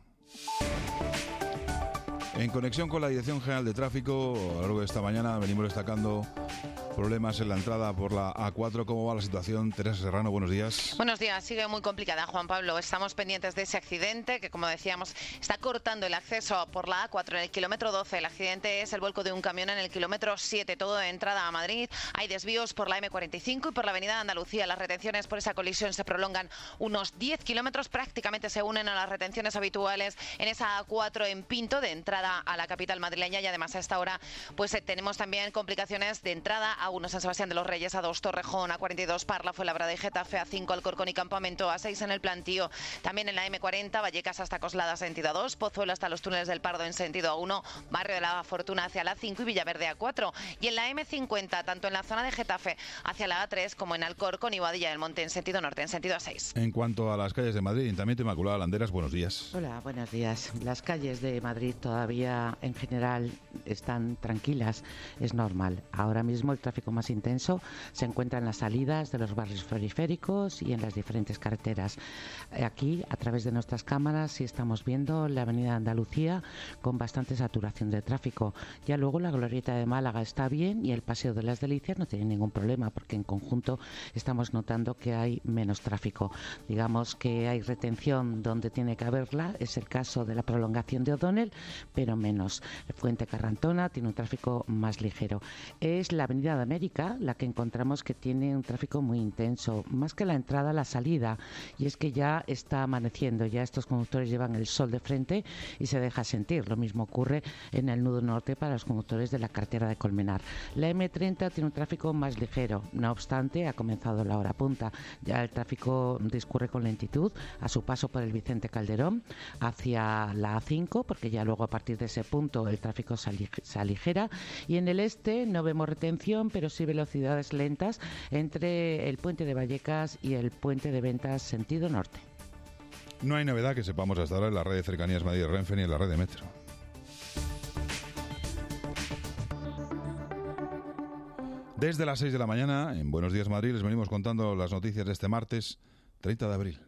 En conexión con la Dirección General de Tráfico, a lo largo de esta mañana venimos destacando problemas en la entrada por la A cuatro. ¿Cómo va la situación? Teresa Serrano, buenos días. Buenos días. Sigue muy complicada, Juan Pablo. Estamos pendientes de ese accidente que, como decíamos, está cortando el acceso por la A cuatro en el kilómetro doce. El accidente es el vuelco de un camión en el kilómetro siete, todo de entrada a Madrid. Hay desvíos por la eme cuarenta y cinco y por la avenida de Andalucía. Las retenciones por esa colisión se prolongan unos diez kilómetros. Prácticamente se unen a las retenciones habituales en esa A cuatro en Pinto, de entrada a la capital madrileña. Y además a esta hora pues eh, tenemos también complicaciones de entrada a uno San Sebastián de los Reyes, a dos Torrejón, a cuarenta y dos Parla, Fuenlabrada y Getafe, a cinco Alcorcón y Campamento, a seis en el Plantío. También en la eme cuarenta, Vallecas hasta Coslada sentido a dos, Pozuelo hasta los túneles del Pardo en sentido a uno, Barrio de la Fortuna hacia la cinco y Villaverde a cuatro. Y en la eme cincuenta, tanto en la zona de Getafe hacia la a tres como en Alcorcón y Boadilla del Monte en sentido norte, en sentido a seis. En cuanto a las calles de Madrid, Ayuntamiento Inmaculada Landeras, buenos días. Hola, buenos días. Las calles de Madrid todavía en general están tranquilas, es normal. Ahora mismo el tráfico más intenso se encuentra en las salidas de los barrios periféricos y en las diferentes carreteras. Aquí, a través de nuestras cámaras, sí estamos viendo la avenida Andalucía con bastante saturación de tráfico. Ya luego la glorieta de Málaga está bien y el Paseo de las Delicias no tiene ningún problema, porque en conjunto estamos notando que hay menos tráfico. Digamos que hay retención donde tiene que haberla, es el caso de la prolongación de O'Donnell, pero menos. Fuente Carrantona tiene un tráfico más ligero. Es la avenida de América la que encontramos que tiene un tráfico muy intenso, más que la entrada, la salida, y es que ya está amaneciendo, ya estos conductores llevan el sol de frente y se deja sentir. Lo mismo ocurre en el nudo norte para los conductores de la carretera de Colmenar. La eme treinta tiene un tráfico más ligero, no obstante ha comenzado la hora punta, ya el tráfico discurre con lentitud a su paso por el Vicente Calderón hacia la a cinco, porque ya luego a partir de ese punto el tráfico se aligera, y en el este no vemos retención, pero sí velocidades lentas entre el puente de Vallecas y el puente de Ventas sentido norte. No hay novedad que sepamos hasta ahora en la red de cercanías Madrid-Renfe ni en la red de metro. Desde las seis de la mañana, en Buenos Días Madrid, les venimos contando las noticias de este martes treinta de abril.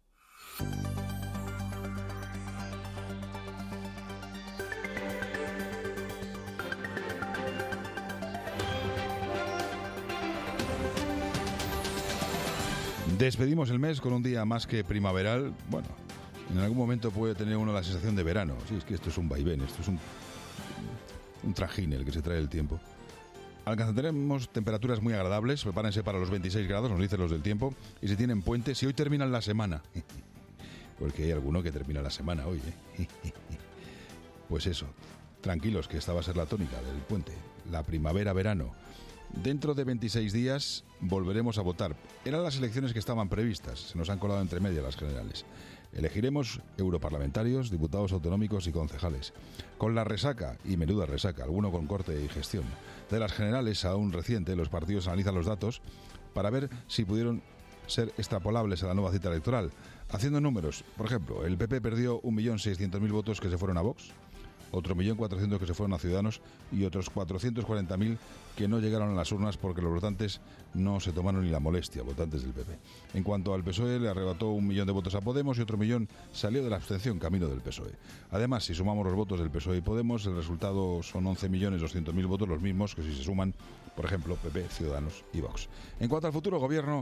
Despedimos el mes con un día más que primaveral. Bueno, en algún momento puede tener uno la sensación de verano. Sí, es que esto es un vaivén, esto es un, un trajín el que se trae el tiempo. Alcanzaremos temperaturas muy agradables, prepárense para los veintiséis grados, nos dicen los del tiempo, y si tienen puente, si hoy terminan la semana, porque hay alguno que termina la semana hoy, ¿eh? Pues eso, tranquilos, que esta va a ser la tónica del puente, la primavera-verano. Dentro de veintiséis días volveremos a votar. Eran las elecciones que estaban previstas, se nos han colado entre medias las generales. Elegiremos europarlamentarios, diputados autonómicos y concejales. Con la resaca, y menuda resaca, alguno con corte y gestión, de las generales aún reciente, los partidos analizan los datos para ver si pudieron ser extrapolables a la nueva cita electoral. Haciendo números, por ejemplo, el P P perdió un millón seiscientos mil votos que se fueron a Vox, otro millón cuatrocientos que se fueron a Ciudadanos y otros cuatrocientos cuarenta mil que no llegaron a las urnas porque los votantes no se tomaron ni la molestia, votantes del P P. En cuanto al P S O E, le arrebató un millón de votos a Podemos y otro millón salió de la abstención, camino del P S O E. Además, si sumamos los votos del P S O E y Podemos, el resultado son once millones doscientos mil votos, los mismos que si se suman, por ejemplo, P P, Ciudadanos y Vox. En cuanto al futuro gobierno,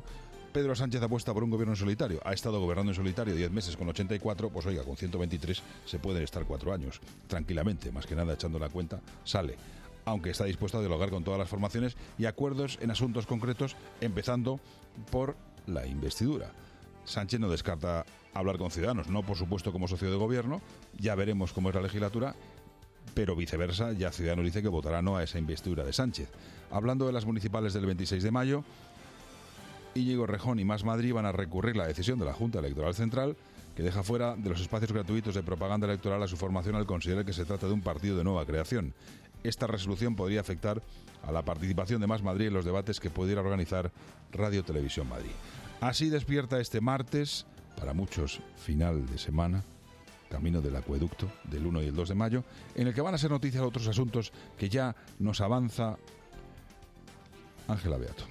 Pedro Sánchez apuesta por un gobierno en solitario. Ha estado gobernando en solitario diez meses con ochenta y cuatro, pues oiga, con ciento veintitrés se pueden estar cuatro años, tranquilamente, más que nada echando la cuenta, sale. Aunque está dispuesto a dialogar con todas las formaciones y acuerdos en asuntos concretos, empezando por la investidura. Sánchez no descarta hablar con Ciudadanos, no por supuesto como socio de gobierno, ya veremos cómo es la legislatura, pero viceversa, ya Ciudadanos dice que votará no a esa investidura de Sánchez. Hablando de las municipales del veintiséis de mayo, Íñigo Errejón y Más Madrid van a recurrir la decisión de la Junta Electoral Central, que deja fuera de los espacios gratuitos de propaganda electoral a su formación al considerar que se trata de un partido de nueva creación. Esta resolución podría afectar a la participación de Más Madrid en los debates que pudiera organizar Radio Televisión Madrid. Así despierta este martes, para muchos final de semana, camino del acueducto del uno y el dos de mayo, en el que van a ser noticias otros asuntos que ya nos avanza Ángela Beato.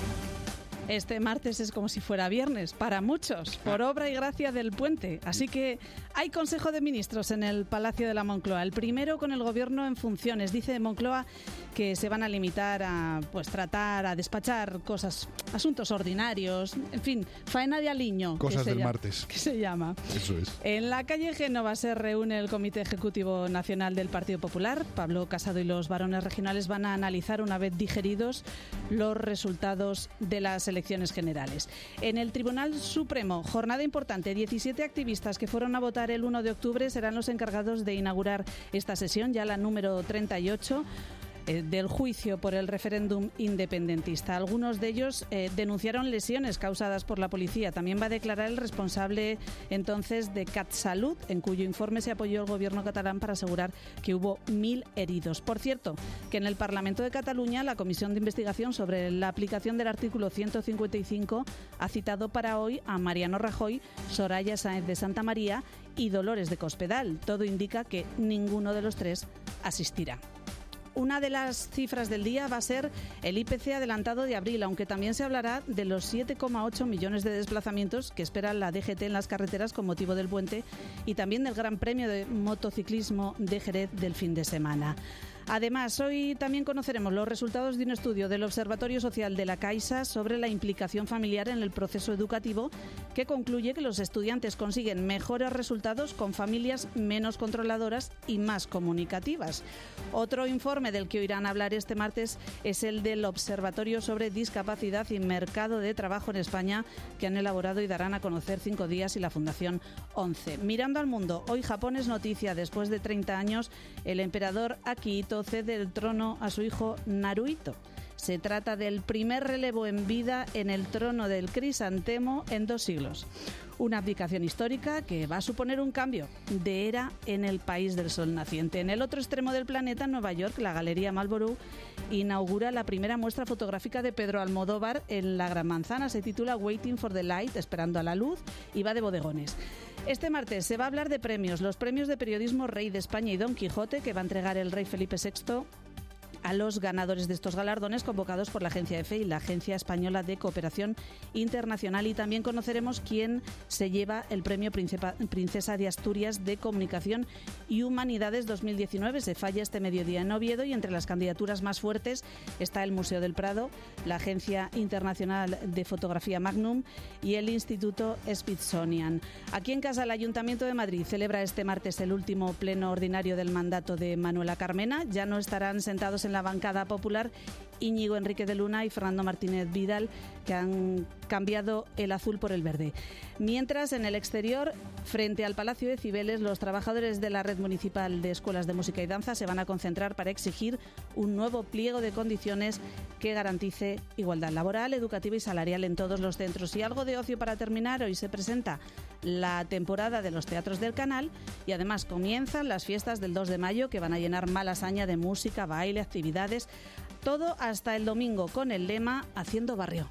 Este martes es como si fuera viernes, para muchos, por obra y gracia del puente. Así que hay Consejo de Ministros en el Palacio de la Moncloa. El primero con el Gobierno en funciones. Dice Moncloa que se van a limitar a pues tratar, a despachar cosas, asuntos ordinarios, en fin, faena de aliño. Cosas del llama, martes. Que se llama. Eso es. En la calle Génova se reúne el Comité Ejecutivo Nacional del Partido Popular. Pablo Casado y los varones regionales van a analizar, una vez digeridos, los resultados de las elecciones generales. En el Tribunal Supremo, jornada importante, diecisiete activistas que fueron a votar el uno de octubre serán los encargados de inaugurar esta sesión, ya la número treinta y ocho, eh, del juicio por el referéndum independentista. Algunos de ellos eh, denunciaron lesiones causadas por la policía. También va a declarar el responsable entonces de CatSalut, en cuyo informe se apoyó el gobierno catalán para asegurar que hubo mil heridos. Por cierto, que en el Parlamento de Cataluña la Comisión de Investigación sobre la aplicación del artículo ciento cincuenta y cinco ha citado para hoy a Mariano Rajoy, Soraya Sáenz de Santa María y Dolores de Cospedal. Todo indica que ninguno de los tres asistirá. Una de las cifras del día va a ser el I P C adelantado de abril, aunque también se hablará de los siete coma ocho millones de desplazamientos que espera la D G T en las carreteras con motivo del puente y también del Gran Premio de Motociclismo de Jerez del fin de semana. Además, hoy también conoceremos los resultados de un estudio del Observatorio Social de la Caixa sobre la implicación familiar en el proceso educativo, que concluye que los estudiantes consiguen mejores resultados con familias menos controladoras y más comunicativas. Otro informe del que oirán hablar este martes es el del Observatorio sobre Discapacidad y Mercado de Trabajo en España, que han elaborado y darán a conocer Cinco Días y la Fundación once. Mirando al mundo, hoy Japón es noticia. Después de treinta años, el emperador Akihito cede el trono a su hijo Naruhito. Se trata del primer relevo en vida en el trono del crisantemo en dos siglos. Una abdicación histórica que va a suponer un cambio de era en el país del sol naciente. En el otro extremo del planeta, en Nueva York, la Galería Marlborough inaugura la primera muestra fotográfica de Pedro Almodóvar en la Gran Manzana. Se titula Waiting for the Light, esperando a la luz, y va de bodegones. Este martes se va a hablar de premios, los premios de periodismo Rey de España y Don Quijote, que va a entregar el rey Felipe sexto a los ganadores de estos galardones convocados por la Agencia EFE y la Agencia Española de Cooperación Internacional. Y también conoceremos quién se lleva el premio Princesa de Asturias de Comunicación y Humanidades dos mil diecinueve. Se falla este mediodía en Oviedo y entre las candidaturas más fuertes está el Museo del Prado, la Agencia Internacional de Fotografía Magnum y el Instituto Smithsonian. Aquí en casa, el Ayuntamiento de Madrid celebra este martes el último pleno ordinario del mandato de Manuela Carmena. Ya no estarán sentados en la bancada popular Íñigo Enrique de Luna y Fernando Martínez Vidal, que han cambiado el azul por el verde. Mientras, en el exterior, frente al Palacio de Cibeles, los trabajadores de la Red Municipal de Escuelas de Música y Danza se van a concentrar para exigir un nuevo pliego de condiciones que garantice igualdad laboral, educativa y salarial en todos los centros. Y algo de ocio para terminar, hoy se presenta la temporada de los teatros del Canal y además comienzan las fiestas del dos de mayo, que van a llenar Malasaña de música, baile, actividades, todo hasta el domingo con el lema Haciendo Barrio.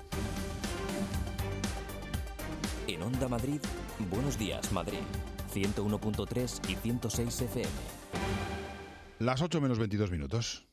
En Onda Madrid, Buenos Días Madrid, ciento uno punto tres y ciento seis F M. Las ocho menos veintidós minutos.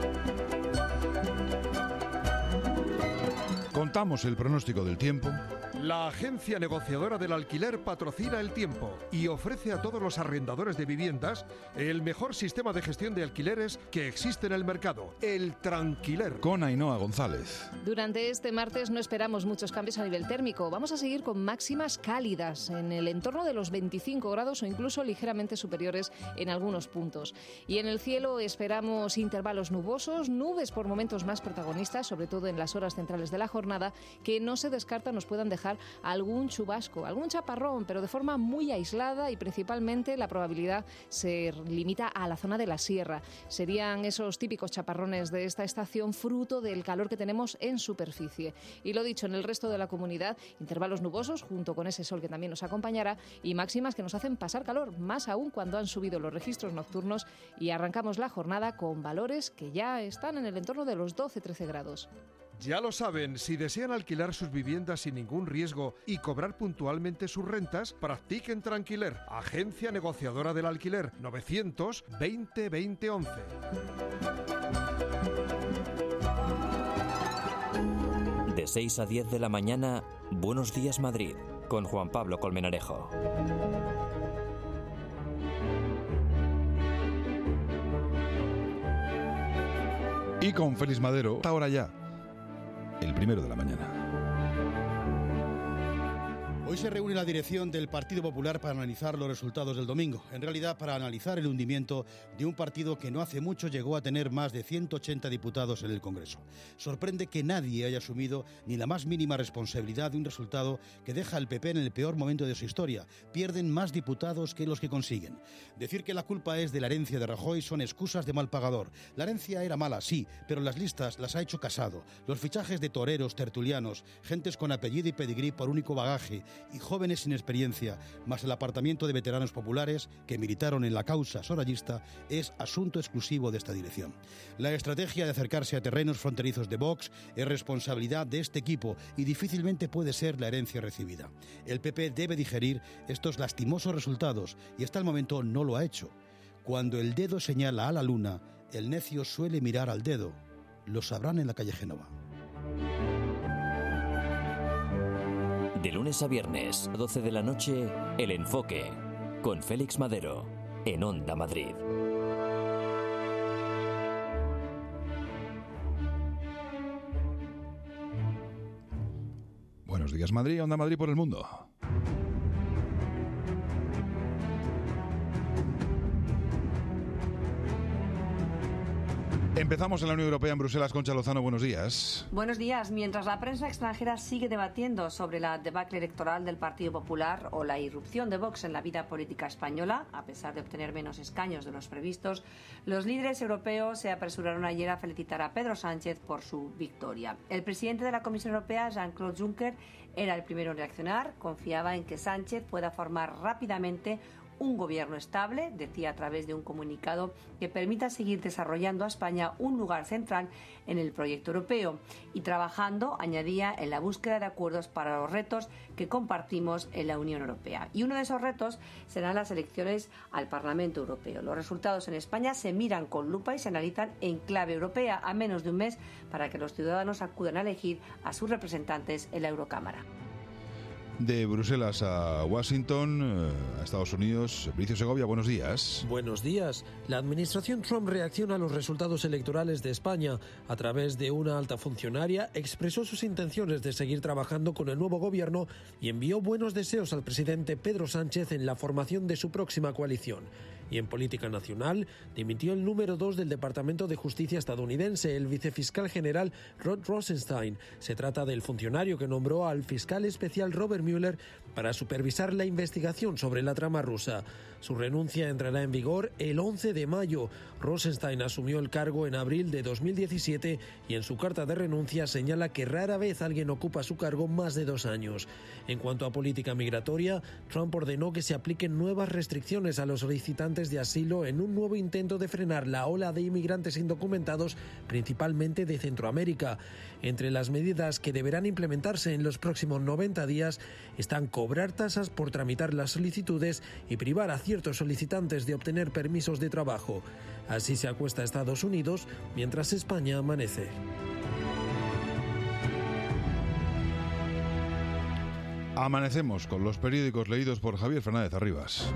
Contamos el pronóstico del tiempo La agencia negociadora del alquiler patrocina El Tiempo y ofrece a todos los arrendadores de viviendas el mejor sistema de gestión de alquileres que existe en el mercado, el Tranquiler. Con Ainhoa González. Durante este martes no esperamos muchos cambios a nivel térmico. Vamos a seguir con máximas cálidas en el entorno de los veinticinco grados o incluso ligeramente superiores en algunos puntos. Y en el cielo esperamos intervalos nubosos, nubes por momentos más protagonistas, sobre todo en las horas centrales de la jornada, que no se descarta nos puedan dejar algún chubasco, algún chaparrón, pero de forma muy aislada y principalmente la probabilidad se limita a la zona de la sierra. Serían esos típicos chaparrones de esta estación fruto del calor que tenemos en superficie. Y lo dicho, en el resto de la comunidad, intervalos nubosos junto con ese sol que también nos acompañará y máximas que nos hacen pasar calor, más aún cuando han subido los registros nocturnos, y arrancamos la jornada con valores que ya están en el entorno de los doce a trece grados. Ya lo saben, si desean alquilar sus viviendas sin ningún riesgo y cobrar puntualmente sus rentas, practiquen Tranquiler, agencia negociadora del alquiler, novecientos veinte veinte once. De seis a diez de la mañana, Buenos Días Madrid, con Juan Pablo Colmenarejo. Y con Félix Madero, ahora ya. El primero de la mañana. Hoy se reúne la dirección del Partido Popular para analizar los resultados del domingo. En realidad, para analizar el hundimiento de un partido que no hace mucho llegó a tener más de ciento ochenta diputados en el Congreso. Sorprende que nadie haya asumido ni la más mínima responsabilidad de un resultado que deja al P P en el peor momento de su historia. Pierden más diputados que los que consiguen. Decir que la culpa es de la herencia de Rajoy son excusas de mal pagador. La herencia era mala, sí, pero las listas las ha hecho Casado. Los fichajes de toreros, tertulianos, gentes con apellido y pedigrí por único bagaje y jóvenes sin experiencia, más el apartamiento de veteranos populares que militaron en la causa sorayista, es asunto exclusivo de esta dirección. La estrategia de acercarse a terrenos fronterizos de Vox es responsabilidad de este equipo y difícilmente puede ser la herencia recibida. El P P debe digerir estos lastimosos resultados y hasta el momento no lo ha hecho. Cuando el dedo señala a la luna, el necio suele mirar al dedo. Lo sabrán en la calle Génova. De lunes a viernes, a doce de la noche, El Enfoque, con Félix Madero, en Onda Madrid. Buenos días, Madrid, Onda Madrid por el mundo. Empezamos en la Unión Europea, en Bruselas. Concha Lozano, buenos días. Buenos días. Mientras la prensa extranjera sigue debatiendo sobre la debacle electoral del Partido Popular o la irrupción de Vox en la vida política española, a pesar de obtener menos escaños de los previstos, los líderes europeos se apresuraron ayer a felicitar a Pedro Sánchez por su victoria. El presidente de la Comisión Europea, Jean-Claude Juncker, era el primero en reaccionar. Confiaba en que Sánchez pueda formar rápidamente un gobierno estable, decía a través de un comunicado, que permita seguir desarrollando a España un lugar central en el proyecto europeo y trabajando, añadía, en la búsqueda de acuerdos para los retos que compartimos en la Unión Europea. Y uno de esos retos serán las elecciones al Parlamento Europeo. Los resultados en España se miran con lupa y se analizan en clave europea a menos de un mes para que los ciudadanos acudan a elegir a sus representantes en la Eurocámara. De Bruselas a Washington, a Estados Unidos, Bricio Segovia, buenos días. Buenos días. La administración Trump reacciona a los resultados electorales de España. A través de una alta funcionaria, expresó sus intenciones de seguir trabajando con el nuevo gobierno y envió buenos deseos al presidente Pedro Sánchez en la formación de su próxima coalición. Y en política nacional, dimitió el número dos del Departamento de Justicia estadounidense, el vicefiscal general Rod Rosenstein. Se trata del funcionario que nombró al fiscal especial Robert Mueller para supervisar la investigación sobre la trama rusa. Su renuncia entrará en vigor el once de mayo. Rosenstein asumió el cargo en abril de dos mil diecisiete y en su carta de renuncia señala que rara vez alguien ocupa su cargo más de dos años. En cuanto a política migratoria, Trump ordenó que se apliquen nuevas restricciones a los solicitantes de asilo en un nuevo intento de frenar la ola de inmigrantes indocumentados, principalmente de Centroamérica. Entre las medidas que deberán implementarse en los próximos noventa días están cobrar tasas por tramitar las solicitudes y privar a ciertos solicitantes de obtener permisos de trabajo. Así se acuesta Estados Unidos mientras España amanece. Amanecemos con los periódicos leídos por Javier Fernández Arribas.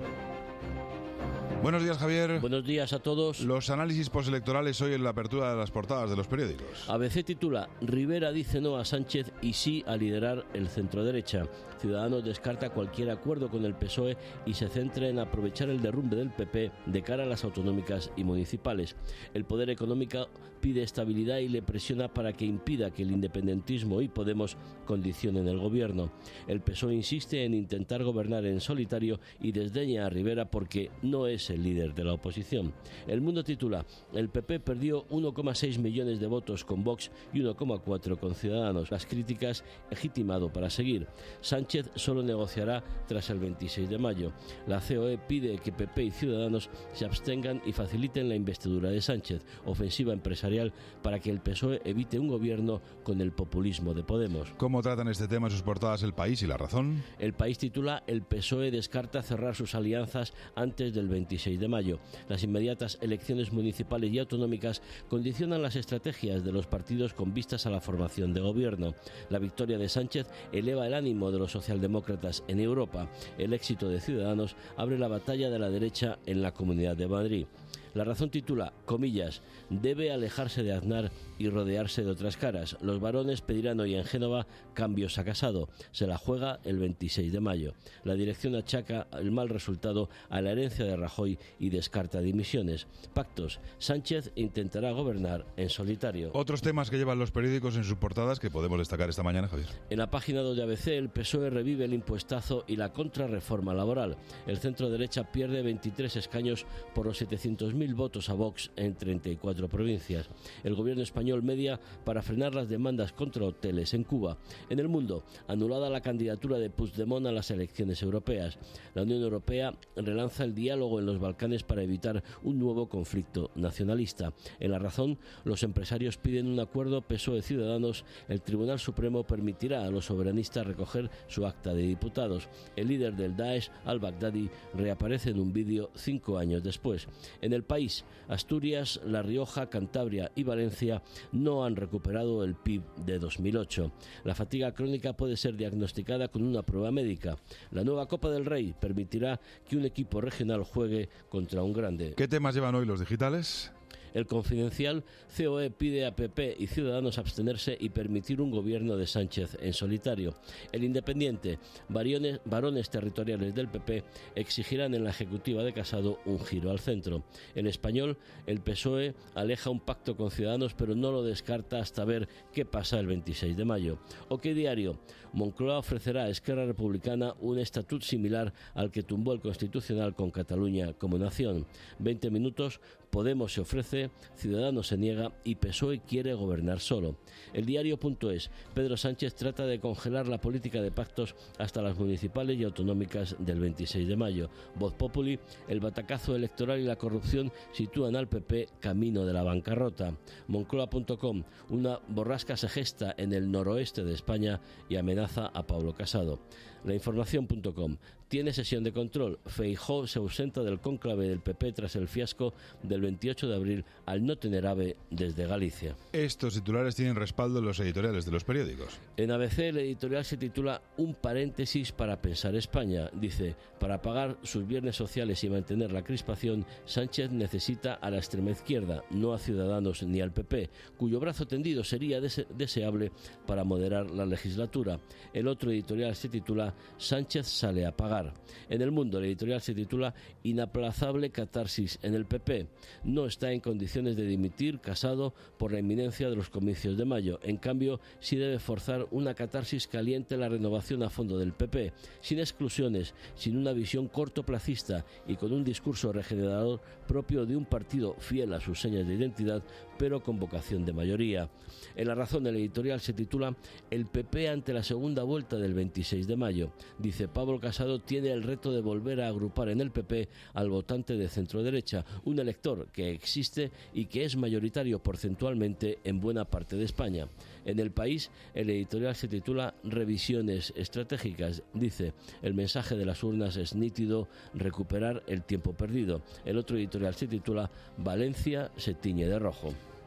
Buenos días, Javier. Buenos días a todos. Los análisis postelectorales hoy en la apertura de las portadas de los periódicos. A B C titula: Rivera dice no a Sánchez y sí a liderar el centroderecha. Ciudadanos descarta cualquier acuerdo con el P S O E y se centra en aprovechar el derrumbe del P P de cara a las autonómicas y municipales. El Poder Económico pide estabilidad y le presiona para que impida que el independentismo y Podemos condicionen el gobierno. El P S O E insiste en intentar gobernar en solitario y desdeña a Rivera porque no es el líder de la oposición. El Mundo titula: el P P perdió uno coma seis millones de votos con Vox y uno coma cuatro con Ciudadanos. Las críticas legitimado para seguir. Sánchez solo negociará tras el veintiséis de mayo. La C O E pide que P P y Ciudadanos se abstengan y faciliten la investidura de Sánchez. Ofensiva empresarial para que el P S O E evite un gobierno con el populismo de Podemos. ¿Cómo tratan este tema en sus portadas El País y La Razón? El País titula: el P S O E descarta cerrar sus alianzas antes del veintiséis de mayo. Las inmediatas elecciones municipales y autonómicas condicionan las estrategias de los partidos con vistas a la formación de gobierno. La victoria de Sánchez eleva el ánimo de los socialdemócratas en Europa. El éxito de Ciudadanos abre la batalla de la derecha en la Comunidad de Madrid. La Razón titula, comillas, debe alejarse de Aznar y rodearse de otras caras. Los varones pedirán hoy en Génova cambios a Casado. Se la juega el veintiséis de mayo. La dirección achaca el mal resultado a la herencia de Rajoy y descarta dimisiones. Pactos. Sánchez intentará gobernar en solitario. Otros temas que llevan los periódicos en sus portadas que podemos destacar esta mañana, Javier. En la página dos de A B C, el P S O E revive el impuestazo y la contrarreforma laboral. El centro derecha pierde veintitrés escaños por los setecientos mil votos a Vox en treinta y cuatro provincias. El gobierno español media para frenar las demandas contra hoteles en Cuba. En el mundo, anulada la candidatura de Puigdemont a las elecciones europeas. La Unión Europea relanza el diálogo en los Balcanes para evitar un nuevo conflicto nacionalista. En La Razón, los empresarios piden un acuerdo P S O E-Ciudadanos. El Tribunal Supremo permitirá a los soberanistas recoger su acta de diputados. El líder del Daesh, al-Baghdadi, reaparece en un vídeo cinco años después. En el País, Asturias, La Rioja, Cantabria y Valencia no han recuperado el P I B de dos mil ocho. La fatiga crónica puede ser diagnosticada con una prueba médica. La nueva Copa del Rey permitirá que un equipo regional juegue contra un grande. ¿Qué temas llevan hoy los digitales? El Confidencial, C O E pide a P P y Ciudadanos abstenerse y permitir un gobierno de Sánchez en solitario. El Independiente, varones, varones territoriales del P P exigirán en la ejecutiva de Casado un giro al centro. El Español, el P S O E aleja un pacto con Ciudadanos pero no lo descarta hasta ver qué pasa el veintiséis de mayo. ¿O qué diario? Moncloa ofrecerá a Esquerra Republicana un estatut similar al que tumbó el Constitucional con Cataluña como nación. veinte minutos, Podemos se ofrece, Ciudadanos se niega y P S O E quiere gobernar solo. El diario.es, Pedro Sánchez trata de congelar la política de pactos hasta las municipales y autonómicas del veintiséis de mayo. Voz Populi, el batacazo electoral y la corrupción sitúan al P P camino de la bancarrota. Moncloa punto com, una borrasca se gesta en el noroeste de España y amenaza a Pablo Casado. La información punto com, tiene sesión de control. Feijóo se ausenta del cónclave del P P tras el fiasco del veintiocho de abril al no tener AVE desde Galicia. Estos titulares tienen respaldo en los editoriales de los periódicos. En A B C el editorial se titula Un paréntesis para pensar España. Dice, para pagar sus viernes sociales y mantener la crispación, Sánchez necesita a la extrema izquierda, no a Ciudadanos ni al P P, cuyo brazo tendido sería dese- deseable para moderar la legislatura. El otro editorial se titula Sánchez sale a pagar. En El Mundo el editorial se titula Inaplazable catarsis en el P P. No está en condiciones de dimitir Casado por la inminencia de los comicios de mayo. En cambio, sí debe forzar una catarsis que aliente la renovación a fondo del P P, sin exclusiones, sin una visión cortoplacista y con un discurso regenerador propio de un partido fiel a sus señas de identidad, pero con vocación de mayoría. En La Razón el editorial se titula El P P ante la segunda vuelta del veintiséis de mayo. Dice, Pablo Casado tiene el reto de volver a agrupar en el P P al votante de centro-derecha, un elector que existe y que es mayoritario porcentualmente en buena parte de España. En El País, el editorial se titula Revisiones estratégicas. Dice, el mensaje de las urnas es nítido, recuperar el tiempo perdido. El otro editorial se titula Valencia se tiñe de rojo.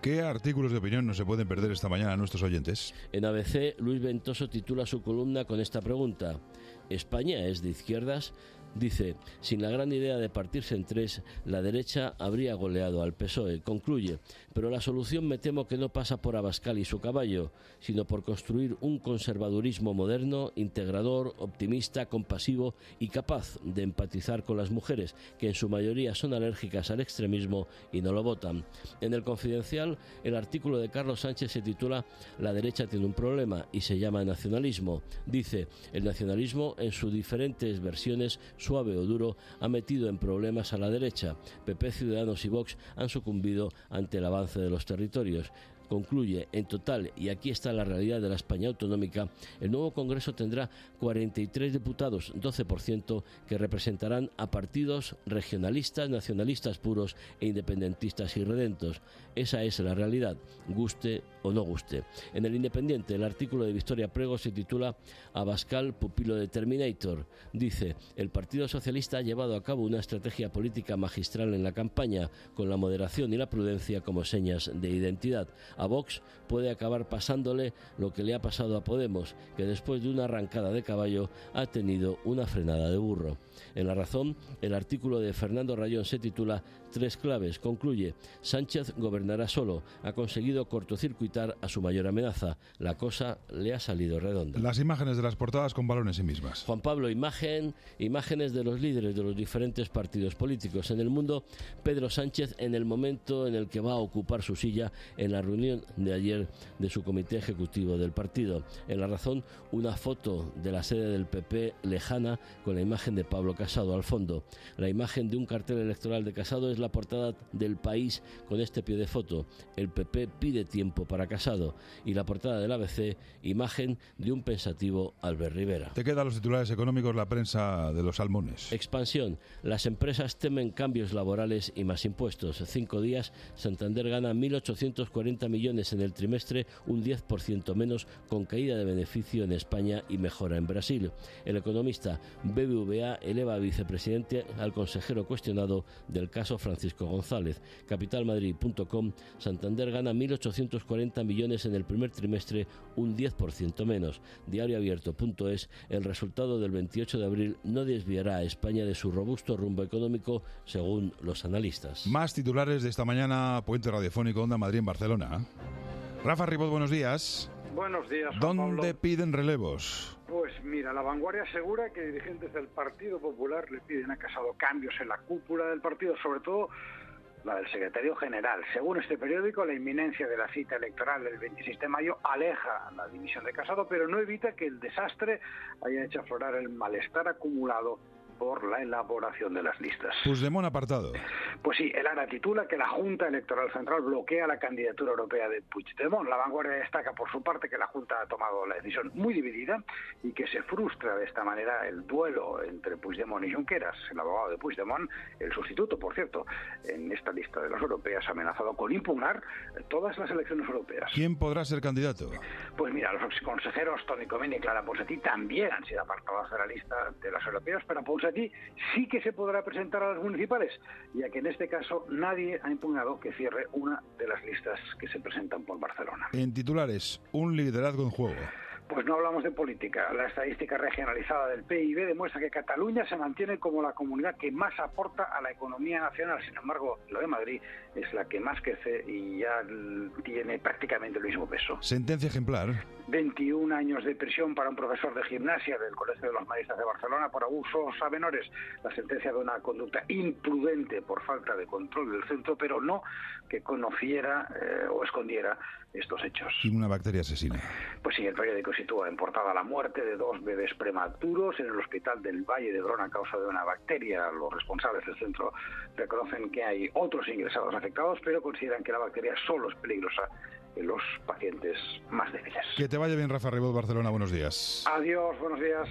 ¿Qué artículos de opinión no se pueden perder esta mañana a nuestros oyentes? En A B C, Luis Ventoso titula su columna con esta pregunta: ¿España es de izquierdas? Dice, sin la gran idea de partirse en tres, la derecha habría goleado al P S O E. Concluye, pero la solución me temo que no pasa por Abascal y su caballo, sino por construir un conservadurismo moderno, integrador, optimista, compasivo y capaz de empatizar con las mujeres, que en su mayoría son alérgicas al extremismo y no lo votan. En El Confidencial, el artículo de Carlos Sánchez se titula La derecha tiene un problema y se llama nacionalismo. Dice, el nacionalismo en sus diferentes versiones, suave o duro, ha metido en problemas a la derecha. P P, Ciudadanos y Vox han sucumbido ante el avance de los territorios. Concluye, en total, y aquí está la realidad de la España autonómica, el nuevo Congreso tendrá cuarenta y tres diputados, doce por ciento, que representarán a partidos regionalistas, nacionalistas puros e independentistas irredentos. Esa es la realidad, guste o no guste. En El Independiente, el artículo de Victoria Prego se titula Abascal, pupilo de Terminator. Dice, el Partido Socialista ha llevado a cabo una estrategia política magistral en la campaña, con la moderación y la prudencia como señas de identidad. A Vox puede acabar pasándole lo que le ha pasado a Podemos, que después de una arrancada de caballo ha tenido una frenada de burro. En La Razón, el artículo de Fernando Rayón se titula Tres claves. Concluye, Sánchez gobernará solo, ha conseguido cortocircuitar a su mayor amenaza. La cosa le ha salido redonda. Las imágenes de las portadas con valor en sí mismas. Juan Pablo, imagen, imágenes de los líderes de los diferentes partidos políticos. En El Mundo, Pedro Sánchez en el momento en el que va a ocupar su silla en la reunión de ayer de su comité ejecutivo del partido. En La Razón, una foto de la sede del P P lejana con la imagen de Pablo Casado al fondo. La imagen de un cartel electoral de Casado es la portada del País con este pie de foto. El P P pide tiempo para Casado. Y la portada del A B C, imagen de un pensativo Albert Rivera. Te quedan los titulares económicos, la prensa de los salmones. Expansión. Las empresas temen cambios laborales y más impuestos. Cinco días, Santander gana mil ochocientos cuarenta millones en el trimestre, un diez por ciento menos, con caída de beneficio en España y mejora en Brasil. El economista, B B V A eleva a vicepresidente al consejero cuestionado del caso Francisco González. capitalmadrid punto com, Santander gana mil ochocientos cuarenta millones en el primer trimestre, un diez por ciento menos. diarioabierto punto es, el resultado del veintiocho de abril no desviará a España de su robusto rumbo económico, según los analistas. Más titulares de esta mañana, Puente Radiofónico Onda Madrid en Barcelona. Rafa Ribot, buenos días. Buenos días, Juan ¿Dónde Pablo? piden relevos? Pues mira, La Vanguardia asegura que dirigentes del Partido Popular le piden a Casado cambios en la cúpula del partido, sobre todo la del secretario general. Según este periódico, la inminencia de la cita electoral del veintiséis de mayo aleja la dimisión de Casado, pero no evita que el desastre haya hecho aflorar el malestar acumulado por la elaboración de las listas. Puigdemont apartado. Pues sí, el ARA titula que la Junta Electoral Central bloquea la candidatura europea de Puigdemont. La Vanguardia destaca por su parte que la Junta ha tomado la decisión muy dividida y que se frustra de esta manera el duelo entre Puigdemont y Junqueras. El abogado de Puigdemont, el sustituto, por cierto, en esta lista de las europeas, ha amenazado con impugnar todas las elecciones europeas. ¿Quién podrá ser candidato? Pues mira, los exconsejeros Toni Comín y Clara Ponsatí también han sido apartados de la lista de las europeas, pero Ponsatí sí que se podrá presentar a las municipales, ya que en este caso nadie ha impugnado que cierre una de las listas que se presentan por Barcelona. En titulares, un liderazgo en juego. Pues no hablamos de política. La estadística regionalizada del P I B demuestra que Cataluña se mantiene como la comunidad que más aporta a la economía nacional. Sin embargo, lo de Madrid es la que más crece y ya tiene prácticamente el mismo peso. Sentencia ejemplar. veintiún años de prisión para un profesor de gimnasia del Colegio de los Maristas de Barcelona por abusos a menores. La sentencia de una conducta imprudente por falta de control del centro, pero no que conociera eh, o escondiera estos hechos. Y una bacteria asesina. Pues sí, el periódico sitúa en portada la muerte de dos bebés prematuros en el hospital del Valle de Brona a causa de una bacteria. Los responsables del centro reconocen que hay otros ingresados afectados, pero consideran que la bacteria solo es peligrosa en los pacientes más débiles. Que te vaya bien, Rafa Ribot, Barcelona. Buenos días. Adiós, buenos días.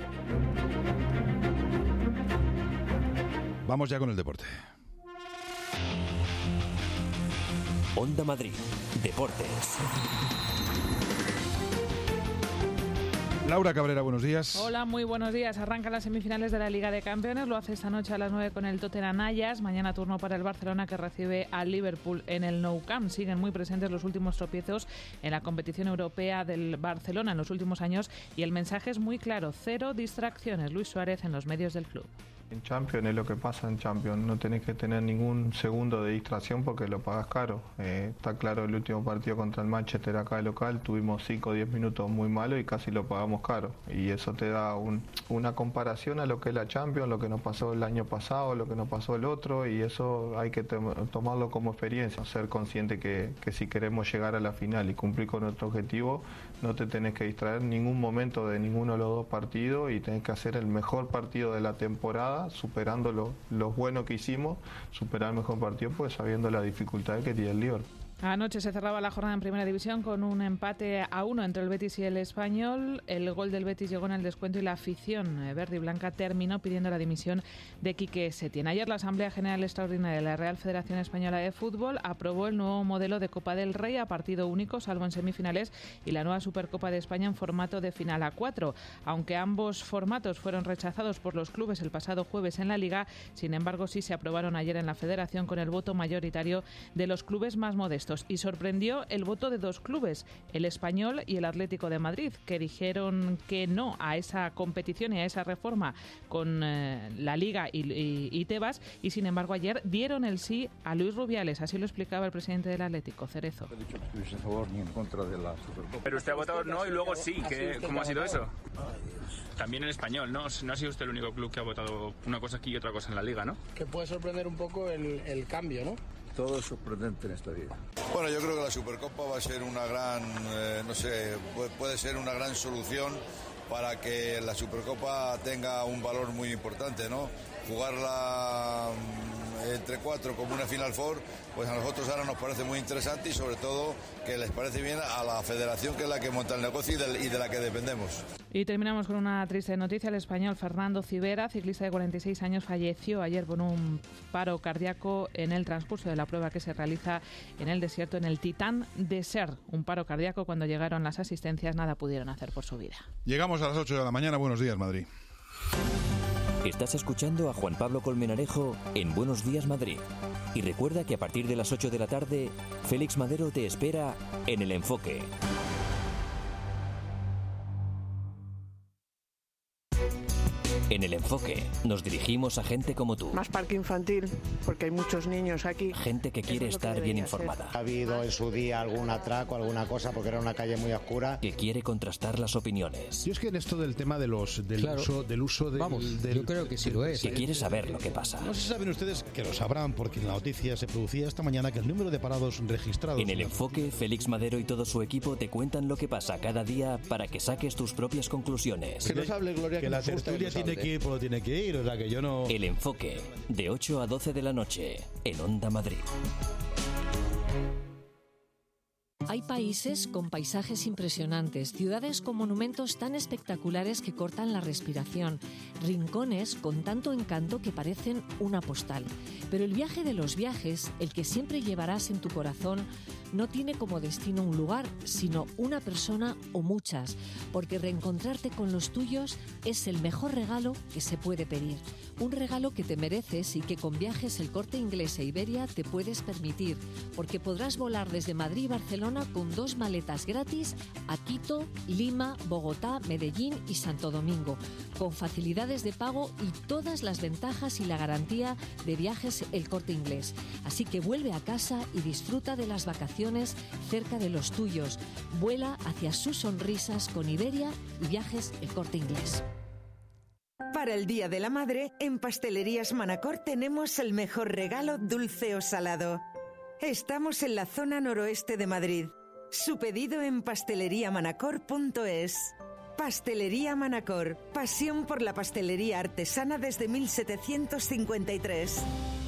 Vamos ya con el deporte. Onda Madrid, Deportes. Laura Cabrera, buenos días. Hola, muy buenos días. Arrancan las semifinales de la Liga de Campeones. Lo hace esta noche a las nueve con el Tottenham Ajax. Mañana turno para el Barcelona, que recibe al Liverpool en el Nou Camp. Siguen muy presentes los últimos tropiezos en la competición europea del Barcelona en los últimos años y el mensaje es muy claro: cero distracciones. Luis Suárez en los medios del club. En Champions es lo que pasa en Champions, no tenés que tener ningún segundo de distracción porque lo pagas caro. Eh, está claro, el último partido contra el Manchester acá de local tuvimos cinco o diez minutos muy malos y casi lo pagamos caro. Y eso te da un, una comparación a lo que es la Champions, lo que nos pasó el año pasado, lo que nos pasó el otro, y eso hay que tom- tomarlo como experiencia, ser consciente que, que si queremos llegar a la final y cumplir con nuestro objetivo, no te tenés que distraer en ningún momento de ninguno de los dos partidos y tenés que hacer el mejor partido de la temporada, superando lo, lo bueno que hicimos, superar el mejor partido, pues sabiendo la dificultad que tiene el Liverpool. Anoche se cerraba la jornada en Primera División con un empate a uno entre el Betis y el Español. El gol del Betis llegó en el descuento y la afición verde y blanca terminó pidiendo la dimisión de Quique Setién. Ayer la Asamblea General Extraordinaria de la Real Federación Española de Fútbol aprobó el nuevo modelo de Copa del Rey a partido único, salvo en semifinales, y la nueva Supercopa de España en formato de final a cuatro. Aunque ambos formatos fueron rechazados por los clubes el pasado jueves en la Liga, sin embargo sí se aprobaron ayer en la Federación con el voto mayoritario de los clubes más modestos. Y sorprendió el voto de dos clubes, el Español y el Atlético de Madrid, que dijeron que no a esa competición y a esa reforma con eh, la Liga y, y, y Tebas, y sin embargo ayer dieron el sí a Luis Rubiales. Así lo explicaba el presidente del Atlético, Cerezo. No he dicho que estuviese a favor ni en contra de la Supercopa. Pero usted ha votado no y luego sí. ¿Qué, ¿Cómo ha sido eso? También en Español, ¿no? No ha sido usted el único club que ha votado una cosa aquí y otra cosa en la Liga, ¿no? Que puede sorprender un poco el, el cambio, ¿no? Todo es sorprendente en esta vida. Bueno, yo creo que la Supercopa va a ser una gran, eh, no sé, puede ser una gran solución para que la Supercopa tenga un valor muy importante, ¿no? Jugarla entre cuatro como una Final Four, pues a nosotros ahora nos parece muy interesante y sobre todo que les parece bien a la federación, que es la que monta el negocio y de, y de la que dependemos. Y terminamos con una triste noticia. El español Fernando Civera, ciclista de cuarenta y seis años, falleció ayer por un paro cardíaco en el transcurso de la prueba que se realiza en el desierto, en el Titán Desert. Un paro cardíaco cuando llegaron las asistencias, nada pudieron hacer por su vida. Llegamos a las ocho de la mañana. Buenos días, Madrid. Estás escuchando a Juan Pablo Colmenarejo en Buenos Días Madrid. Y recuerda que a partir de las ocho de la tarde, Félix Madero te espera en El Enfoque. En El Enfoque nos dirigimos a gente como tú. Más parque infantil, porque hay muchos niños aquí. Gente que quiere estar bien informada. Ha habido en su día algún atraco, alguna cosa, porque era una calle muy oscura. Que quiere contrastar las opiniones. Yo es que en esto del tema de los del Claro. uso del uso del, Vamos, del- yo creo que sí lo es. Que quiere saber lo que pasa. No sé si saben ustedes, que lo sabrán, porque en la noticia se producía esta mañana que el número de parados registrados En El Enfoque, Félix Madero y todo su equipo te cuentan lo que pasa cada día para que saques tus propias conclusiones. Que nos hable, Gloria, que, que la nos gusta tertulia que nos tiene hable. que ir por donde tiene que ir, o sea que yo no... El Enfoque, de ocho a doce de la noche, en Onda Madrid. Hay países con paisajes impresionantes, ciudades con monumentos tan espectaculares que cortan la respiración, rincones con tanto encanto que parecen una postal. Pero el viaje de los viajes, el que siempre llevarás en tu corazón, no tiene como destino un lugar, sino una persona o muchas, porque reencontrarte con los tuyos es el mejor regalo que se puede pedir. Un regalo que te mereces y que con Viajes El Corte Inglés e Iberia te puedes permitir, porque podrás volar desde Madrid y Barcelona con dos maletas gratis a Quito, Lima, Bogotá, Medellín y Santo Domingo, con facilidades de pago y todas las ventajas y la garantía de Viajes El Corte Inglés. Así que vuelve a casa y disfruta de las vacaciones cerca de los tuyos. Vuela hacia sus sonrisas con Iberia y Viajes El Corte Inglés. Para el Día de la Madre, en Pastelerías Manacor tenemos el mejor regalo dulce o salado. Estamos en la zona noroeste de Madrid. Su pedido en pastelería manacor punto es. Pastelería Manacor, pasión por la pastelería artesana desde mil setecientos cincuenta y tres.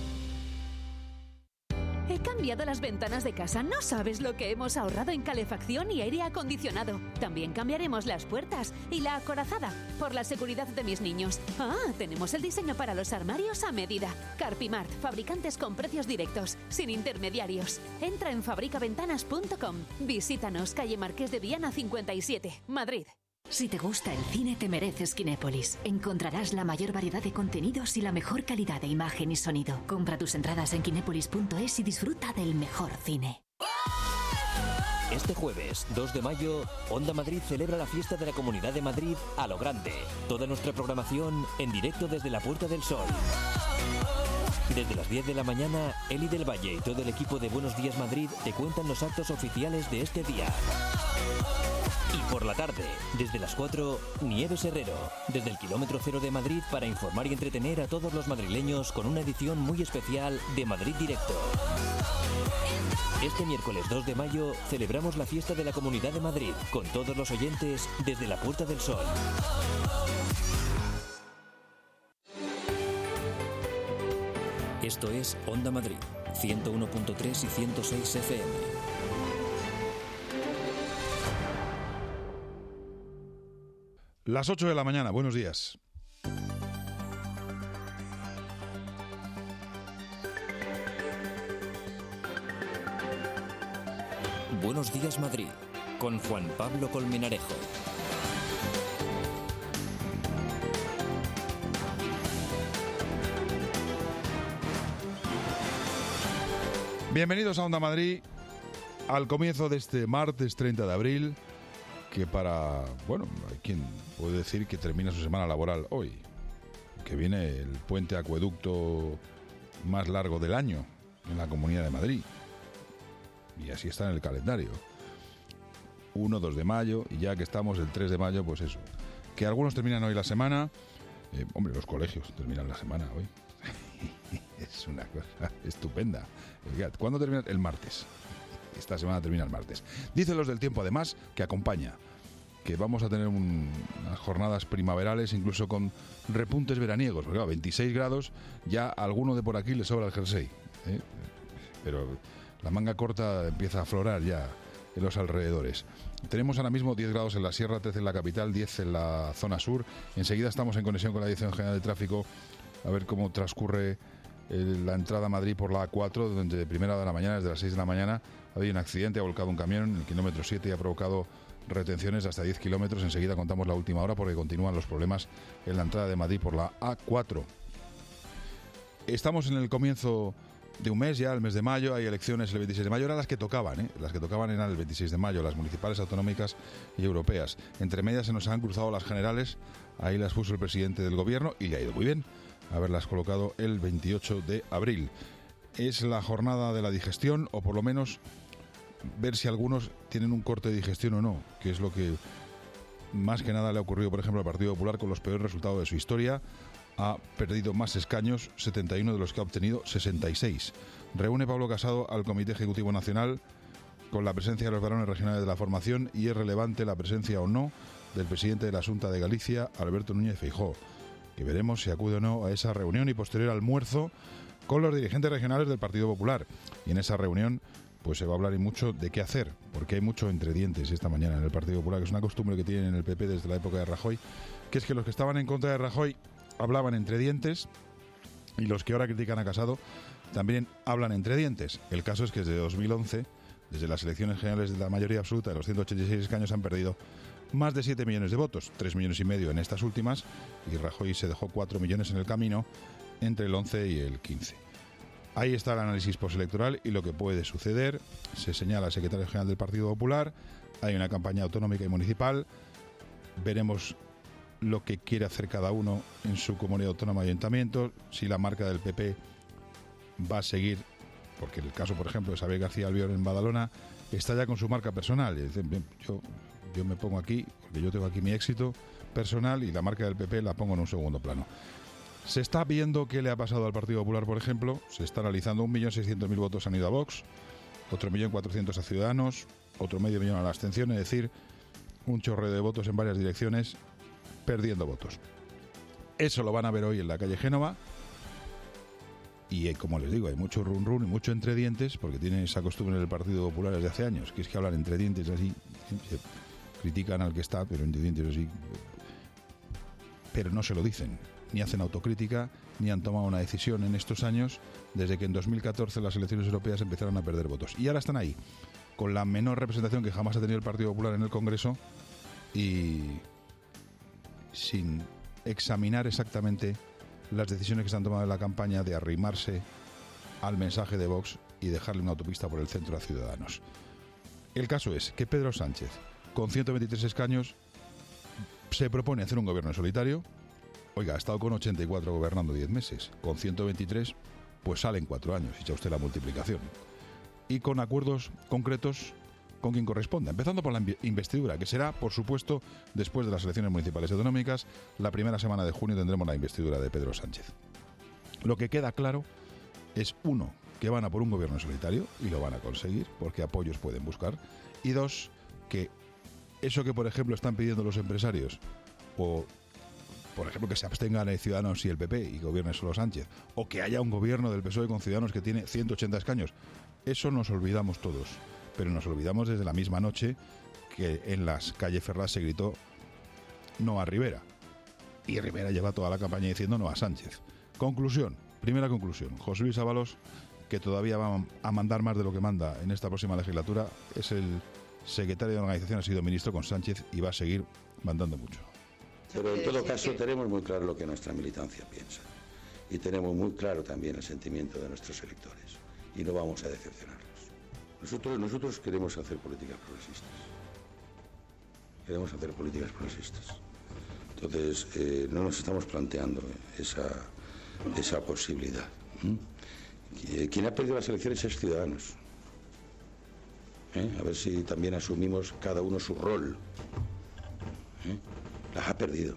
He cambiado las ventanas de casa. No sabes lo que hemos ahorrado en calefacción y aire acondicionado. También cambiaremos las puertas y la acorazada por la seguridad de mis niños. Ah, tenemos el diseño para los armarios a medida. Carpimart, fabricantes con precios directos, sin intermediarios. Entra en fabricaventanas punto com. Visítanos, calle Marqués de Viana cincuenta y siete, Madrid. Si te gusta el cine, te mereces Kinépolis. Encontrarás la mayor variedad de contenidos y la mejor calidad de imagen y sonido. Compra tus entradas en kinépolis punto es y disfruta del mejor cine. Este jueves, dos de mayo, Onda Madrid celebra la fiesta de la Comunidad de Madrid a lo grande. Toda nuestra programación en directo desde la Puerta del Sol. Desde las diez de la mañana, Eli del Valle y todo el equipo de Buenos Días Madrid te cuentan los actos oficiales de este día. Y por la tarde, desde las cuatro, Nieves Herrero, desde el kilómetro cero de Madrid para informar y entretener a todos los madrileños con una edición muy especial de Madrid Directo. Este miércoles dos de mayo celebramos la fiesta de la Comunidad de Madrid con todos los oyentes desde la Puerta del Sol. Esto es Onda Madrid, ciento uno punto tres y ciento seis F M. Las ocho de la mañana, buenos días. Buenos días Madrid, con Juan Pablo Colmenarejo. Bienvenidos a Onda Madrid, al comienzo de este martes treinta de abril, que para, bueno, hay quien puede decir que termina su semana laboral hoy, que viene el puente acueducto más largo del año en la Comunidad de Madrid. Y así está en el calendario. uno, dos de mayo, y ya que estamos el tres de mayo, pues eso. Que algunos terminan hoy la semana. Eh, hombre, los colegios terminan la semana hoy. Es una cosa estupenda. ¿Cuándo termina? El martes. Esta semana termina el martes. Dicen los del tiempo, además, que acompaña. Que vamos a tener un, unas jornadas primaverales, incluso con repuntes veraniegos. Porque, claro, veintiséis grados, ya a alguno de por aquí le sobra el jersey. ¿eh? Pero la manga corta empieza a aflorar ya en los alrededores. Tenemos ahora mismo diez grados en la Sierra, trece en la capital, diez en la zona sur. Enseguida estamos en conexión con la Dirección General de Tráfico a ver cómo transcurre el, la entrada a Madrid por la A cuatro, donde de primera hora de la mañana, desde las seis de la mañana, ha habido un accidente, ha volcado un camión en el kilómetro siete y ha provocado retenciones de hasta diez kilómetros. Enseguida contamos la última hora porque continúan los problemas en la entrada de Madrid por la A cuatro. Estamos en el comienzo de un mes ya, el mes de mayo, hay elecciones el veintiséis de mayo, eran las que tocaban, ¿eh? Las que tocaban eran el veintiséis de mayo, las municipales, autonómicas y europeas. Entre medias se nos han cruzado las generales, ahí las puso el presidente del gobierno y le ha ido muy bien haberlas colocado el veintiocho de abril. Es la jornada de la digestión, o por lo menos ver si algunos tienen un corte de digestión o no, que es lo que más que nada le ha ocurrido, por ejemplo, al Partido Popular con los peores resultados de su historia. Ha perdido más escaños, setenta y uno de los que ha obtenido sesenta y seis. Reúne Pablo Casado al Comité Ejecutivo Nacional con la presencia de los varones regionales de la formación y es relevante la presencia o no del presidente de la Xunta de Galicia, Alberto Núñez Feijóo, que veremos si acude o no a esa reunión y posterior almuerzo con los dirigentes regionales del Partido Popular. Y en esa reunión pues se va a hablar y mucho de qué hacer, porque hay mucho entre dientes esta mañana en el Partido Popular, que es una costumbre que tienen en el P P desde la época de Rajoy, que es que los que estaban en contra de Rajoy hablaban entre dientes y los que ahora critican a Casado también hablan entre dientes. El caso es que desde dos mil once, desde las elecciones generales de la mayoría absoluta de los ciento ochenta y seis escaños, han perdido más de siete millones de votos, tres millones y medio en estas últimas, y Rajoy se dejó cuatro millones en el camino entre el once y el quince. Ahí está el análisis postelectoral y lo que puede suceder. Se señala al secretario general del Partido Popular, hay una campaña autonómica y municipal, veremos lo que quiere hacer cada uno en su comunidad autónoma y ayuntamiento, si la marca del P P va a seguir, porque el caso, por ejemplo, de Xavier García Albiol en Badalona está ya con su marca personal. Y dicen, bien, yo, yo me pongo aquí, porque yo tengo aquí mi éxito personal y la marca del P P la pongo en un segundo plano. Se está viendo qué le ha pasado al Partido Popular, por ejemplo. Se está analizando un millón seiscientos mil votos han ido a Vox, otro millón cuatrocientos a Ciudadanos, otro medio millón a la abstención, es decir, un chorreo de votos en varias direcciones, perdiendo votos. Eso lo van a ver hoy en la calle Génova y eh, como les digo, hay mucho run run y mucho entre dientes, porque tienen esa costumbre en el Partido Popular desde hace años, que es que hablan entre dientes así, se critican al que está, pero entre dientes así, pero no se lo dicen, ni hacen autocrítica, ni han tomado una decisión en estos años, desde que en dos mil catorce las elecciones europeas empezaron a perder votos. Y ahora están ahí, con la menor representación que jamás ha tenido el Partido Popular en el Congreso y sin examinar exactamente las decisiones que se han tomado en la campaña de arrimarse al mensaje de Vox y dejarle una autopista por el centro a Ciudadanos. El caso es que Pedro Sánchez, con ciento veintitrés escaños, se propone hacer un gobierno en solitario. Oiga, ha estado con ochenta y cuatro gobernando diez meses. Con ciento veintitrés, pues salen cuatro años, echa usted la multiplicación. Y con acuerdos concretos con quien corresponda, empezando por la investidura, que será, por supuesto, después de las elecciones municipales y autonómicas. La primera semana de junio tendremos la investidura de Pedro Sánchez. Lo que queda claro es, uno, que van a por un gobierno en solitario, y lo van a conseguir, porque apoyos pueden buscar, y dos, que eso que, por ejemplo, están pidiendo los empresarios, o, por ejemplo, que se abstengan de Ciudadanos y el P P y gobierne solo Sánchez, o que haya un gobierno del P S O E con Ciudadanos que tiene ciento ochenta escaños, eso nos olvidamos todos. Pero nos olvidamos desde la misma noche que en las calles Ferraz se gritó no a Rivera. Y Rivera lleva toda la campaña diciendo no a Sánchez. Conclusión, primera conclusión. José Luis Ábalos, que todavía va a mandar más de lo que manda en esta próxima legislatura, es el secretario de organización, ha sido ministro con Sánchez y va a seguir mandando mucho. Pero en todo caso tenemos muy claro lo que nuestra militancia piensa. Y tenemos muy claro también el sentimiento de nuestros electores. Y no vamos a decepcionarlos. Nosotros, nosotros queremos hacer políticas progresistas. Queremos hacer políticas progresistas. Entonces, eh, no nos estamos planteando esa, esa posibilidad. ¿Mm? Quien ha perdido las elecciones es Ciudadanos. ¿Eh? A ver si también asumimos cada uno su rol. ¿Eh? Las ha perdido.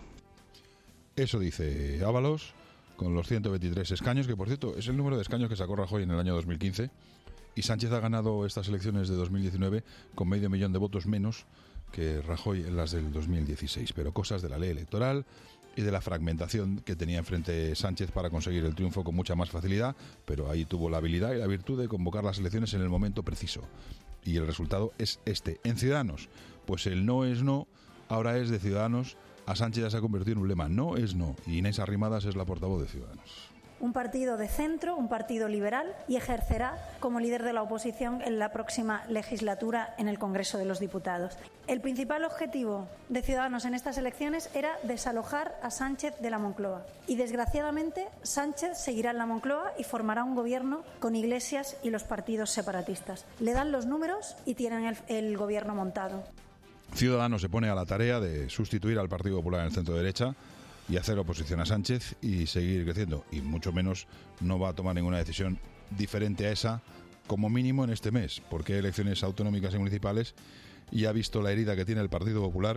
Eso dice Ábalos, con los ciento veintitrés escaños, que por cierto es el número de escaños que sacó Rajoy en el año dos mil quince. Y Sánchez ha ganado estas elecciones de dos mil diecinueve con medio millón de votos menos que Rajoy en las del dos mil dieciséis. Pero cosas de la ley electoral y de la fragmentación que tenía enfrente Sánchez para conseguir el triunfo con mucha más facilidad, pero ahí tuvo la habilidad y la virtud de convocar las elecciones en el momento preciso. Y el resultado es este. En Ciudadanos, pues el no es no, ahora es de Ciudadanos. A Sánchez ya se ha convertido en un lema. No es no. Y Inés Arrimadas es la portavoz de Ciudadanos. Un partido de centro, un partido liberal, y ejercerá como líder de la oposición en la próxima legislatura en el Congreso de los Diputados. El principal objetivo de Ciudadanos en estas elecciones era desalojar a Sánchez de la Moncloa. Y desgraciadamente Sánchez seguirá en la Moncloa y formará un gobierno con Iglesias y los partidos separatistas. Le dan los números y tienen el, el gobierno montado. Ciudadanos se pone a la tarea de sustituir al Partido Popular en el centro derecha y hacer oposición a Sánchez y seguir creciendo, y mucho menos no va a tomar ninguna decisión diferente a esa, como mínimo en este mes, porque hay elecciones autonómicas y municipales y ha visto la herida que tiene el Partido Popular,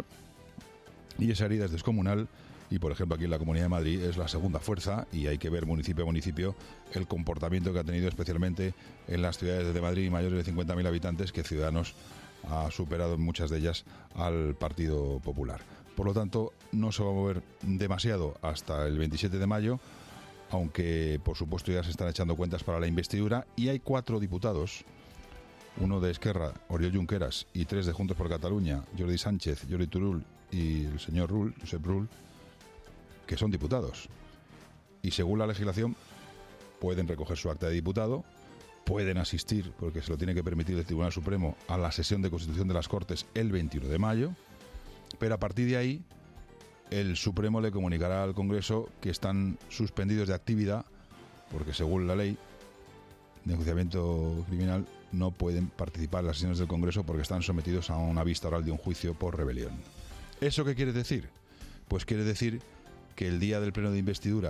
y esa herida es descomunal. Y por ejemplo aquí en la Comunidad de Madrid es la segunda fuerza, y hay que ver municipio a municipio el comportamiento que ha tenido, especialmente en las ciudades de Madrid mayores de cincuenta mil habitantes, que Ciudadanos ha superado en muchas de ellas al Partido Popular. Por lo tanto, no se va a mover demasiado hasta el veintisiete de mayo, aunque por supuesto ya se están echando cuentas para la investidura, y hay cuatro diputados, uno de Esquerra, Oriol Junqueras, y tres de Juntos por Cataluña, Jordi Sánchez, Jordi Turull y el señor Rull, Josep Rull, que son diputados. Y según la legislación pueden recoger su acta de diputado, pueden asistir, porque se lo tiene que permitir el Tribunal Supremo, a la sesión de constitución de las Cortes el veintiuno de mayo, pero a partir de ahí el Supremo le comunicará al Congreso que están suspendidos de actividad, porque según la ley de enjuiciamiento criminal no pueden participar en las sesiones del Congreso porque están sometidos a una vista oral de un juicio por rebelión. ¿Eso qué quiere decir? Pues quiere decir que el día del pleno de investidura,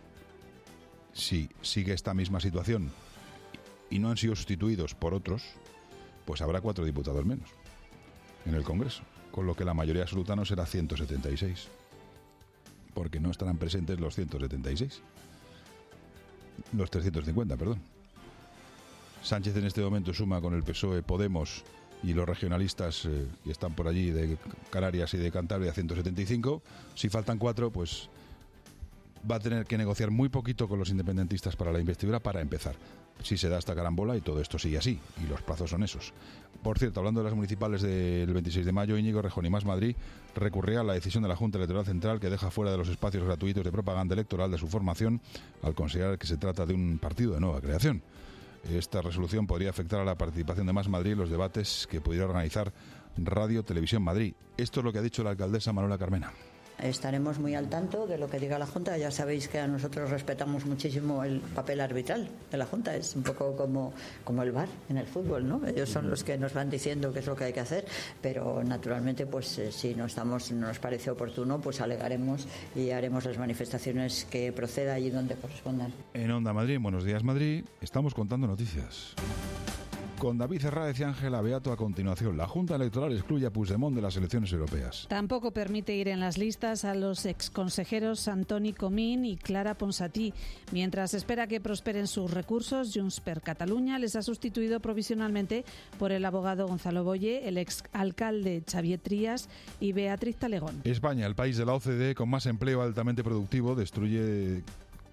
si sigue esta misma situación y no han sido sustituidos por otros, pues habrá cuatro diputados menos en el Congreso, con lo que la mayoría absoluta no será ciento setenta y seis, porque no estarán presentes los ciento setenta y seis, los trescientos cincuenta, perdón. Sánchez en este momento suma con el P S O E, Podemos y los regionalistas eh, que están por allí de Canarias y de Cantabria, ciento setenta y cinco. Si faltan cuatro, pues va a tener que negociar muy poquito con los independentistas para la investidura para empezar. Si se da esta carambola y todo esto sigue así, y los plazos son esos. Por cierto, hablando de las municipales del veintiséis de mayo, Íñigo Errejón y Más Madrid recurría a la decisión de la Junta Electoral Central, que deja fuera de los espacios gratuitos de propaganda electoral de su formación al considerar que se trata de un partido de nueva creación. Esta resolución podría afectar a la participación de Más Madrid en los debates que pudiera organizar Radio Televisión Madrid. Esto es lo que ha dicho la alcaldesa Manuela Carmena. estaremos muy al tanto de lo que diga la Junta. Ya sabéis que a nosotros respetamos muchísimo el papel arbitral de la Junta. Es un poco como, como el V A R en el fútbol, ¿no? Ellos son los que nos van diciendo qué es lo que hay que hacer, pero naturalmente, pues eh, si no estamos, no nos parece oportuno, pues alegaremos y haremos las manifestaciones que proceda allí donde correspondan. En Onda Madrid, Buenos Días Madrid, estamos contando noticias. Con David Herráez y Ángela Beato a continuación. La Junta Electoral excluye a Puigdemont de las elecciones europeas. Tampoco permite ir en las listas a los exconsejeros Antoni Comín y Clara Ponsatí. Mientras espera que prosperen sus recursos, Junts per Catalunya les ha sustituido provisionalmente por el abogado Gonzalo Boye, el exalcalde Xavier Trías y Beatriz Talegón. España, el país de la O C D E con más empleo altamente productivo, destruye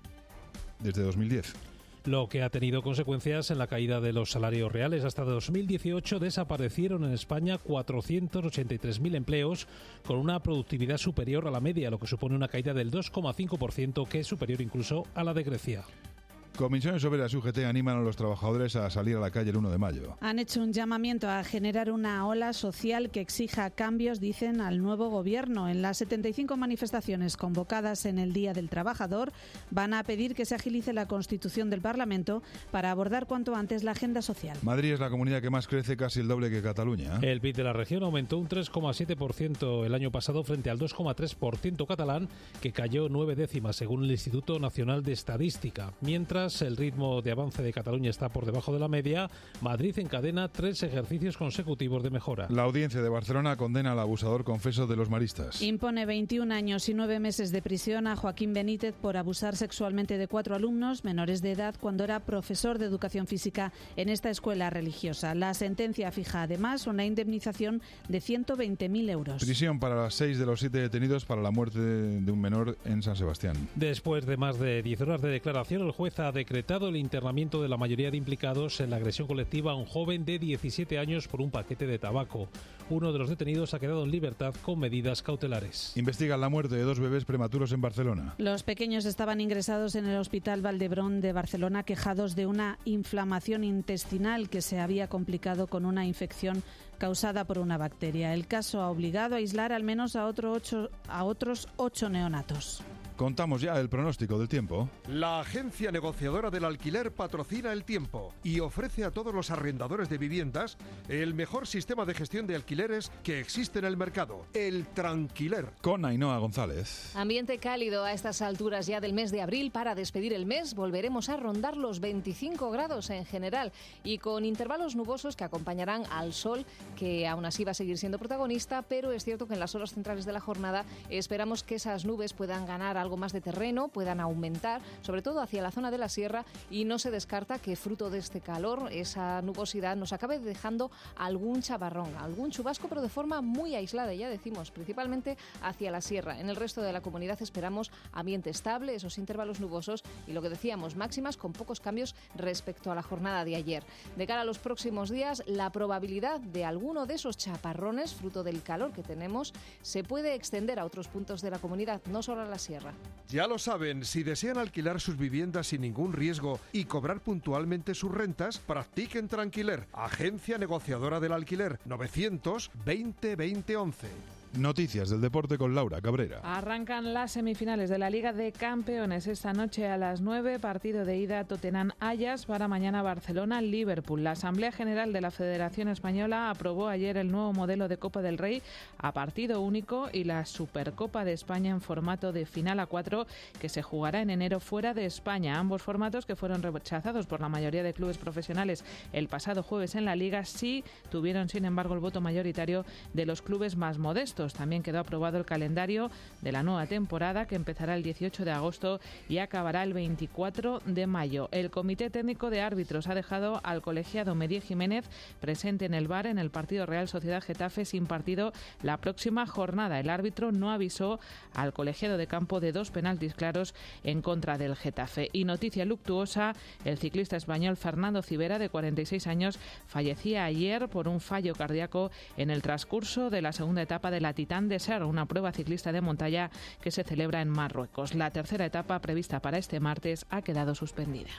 desde dos mil diez. Lo que ha tenido consecuencias en la caída de los salarios reales. Hasta dos mil dieciocho desaparecieron en España cuatrocientos ochenta y tres mil empleos con una productividad superior a la media, lo que supone una caída del dos coma cinco por ciento, que es superior incluso a la de Grecia. Comisiones Obreras y U G T animan a los trabajadores a salir a la calle el uno de mayo. Han hecho un llamamiento a generar una ola social que exija cambios, dicen, al nuevo gobierno. En las setenta y cinco manifestaciones convocadas en el Día del Trabajador van a pedir que se agilice la constitución del Parlamento para abordar cuanto antes la agenda social. Madrid es la comunidad que más crece, casi el doble que Cataluña. El P I B de la región aumentó un tres coma siete por ciento el año pasado frente al dos coma tres por ciento catalán, que cayó nueve décimas según el Instituto Nacional de Estadística. Mientras el ritmo de avance de Cataluña está por debajo de la media, Madrid encadena tres ejercicios consecutivos de mejora. La audiencia de Barcelona condena al abusador confeso de los maristas. Impone veintiún años y nueve meses de prisión a Joaquín Benítez por abusar sexualmente de cuatro alumnos menores de edad cuando era profesor de educación física en esta escuela religiosa. La sentencia fija además una indemnización de ciento veinte mil euros. Prisión para seis de los siete detenidos para la muerte de un menor en San Sebastián. Después de más de diez horas de declaración, el juez ha decretado el internamiento de la mayoría de implicados en la agresión colectiva a un joven de diecisiete años por un paquete de tabaco. Uno de los detenidos ha quedado en libertad con medidas cautelares. Investigan la muerte de dos bebés prematuros en Barcelona. Los pequeños estaban ingresados en el Hospital Valdebrón de Barcelona quejados de una inflamación intestinal que se había complicado con una infección causada por una bacteria. El caso ha obligado a aislar al menos a, otro ocho, a otros ocho neonatos. Contamos ya el pronóstico del tiempo. La agencia negociadora del alquiler patrocina el tiempo y ofrece a todos los arrendadores de viviendas el mejor sistema de gestión de alquileres que existe en el mercado, el Tranquiler. Con Ainhoa González. Ambiente cálido a estas alturas ya del mes de abril. Para despedir el mes volveremos a rondar los veinticinco grados en general y con intervalos nubosos que acompañarán al sol, que aún así va a seguir siendo protagonista, pero es cierto que en las horas centrales de la jornada esperamos que esas nubes puedan ganar algo más de terreno, puedan aumentar, sobre todo hacia la zona de la sierra, y no se descarta que fruto de este calor, esa nubosidad nos acabe dejando algún chaparrón, algún chubasco, pero de forma muy aislada, ya decimos, principalmente hacia la sierra. En el resto de la comunidad esperamos ambiente estable, esos intervalos nubosos y lo que decíamos, máximas con pocos cambios respecto a la jornada de ayer. De cara a los próximos días, la probabilidad de alguno de esos chaparrones, fruto del calor que tenemos, se puede extender a otros puntos de la comunidad, no solo a la sierra. Ya lo saben, si desean alquilar sus viviendas sin ningún riesgo y cobrar puntualmente sus rentas, practiquen Tranquiler, agencia negociadora del alquiler, novecientos veinte veinte once. Noticias del deporte con Laura Cabrera. Arrancan las semifinales de la Liga de Campeones esta noche a las nueve, partido de ida Tottenham-Ajax, para mañana Barcelona-Liverpool. La Asamblea General de la Federación Española aprobó ayer el nuevo modelo de Copa del Rey a partido único y la Supercopa de España en formato de final a cuatro, que se jugará en enero fuera de España. Ambos formatos, que fueron rechazados por la mayoría de clubes profesionales el pasado jueves en la Liga, sí tuvieron sin embargo el voto mayoritario de los clubes más modestos. También quedó aprobado el calendario de la nueva temporada, que empezará el dieciocho de agosto y acabará el veinticuatro de mayo. El Comité Técnico de Árbitros ha dejado al colegiado Merier Jiménez presente en el V A R en el partido Real Sociedad Getafe sin partido la próxima jornada. El árbitro no avisó al colegiado de campo de dos penaltis claros en contra del Getafe. Y noticia luctuosa, el ciclista español Fernando Civera, de cuarenta y seis años, fallecía ayer por un fallo cardíaco en el transcurso de la segunda etapa de la Titán de Ser, una prueba ciclista de montaña que se celebra en Marruecos. La tercera etapa, prevista para este martes, ha quedado suspendida.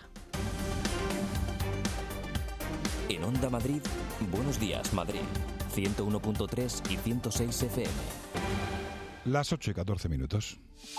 En Onda Madrid, Buenos Días Madrid, ciento uno punto tres y ciento seis F M. Las ocho y catorce minutos.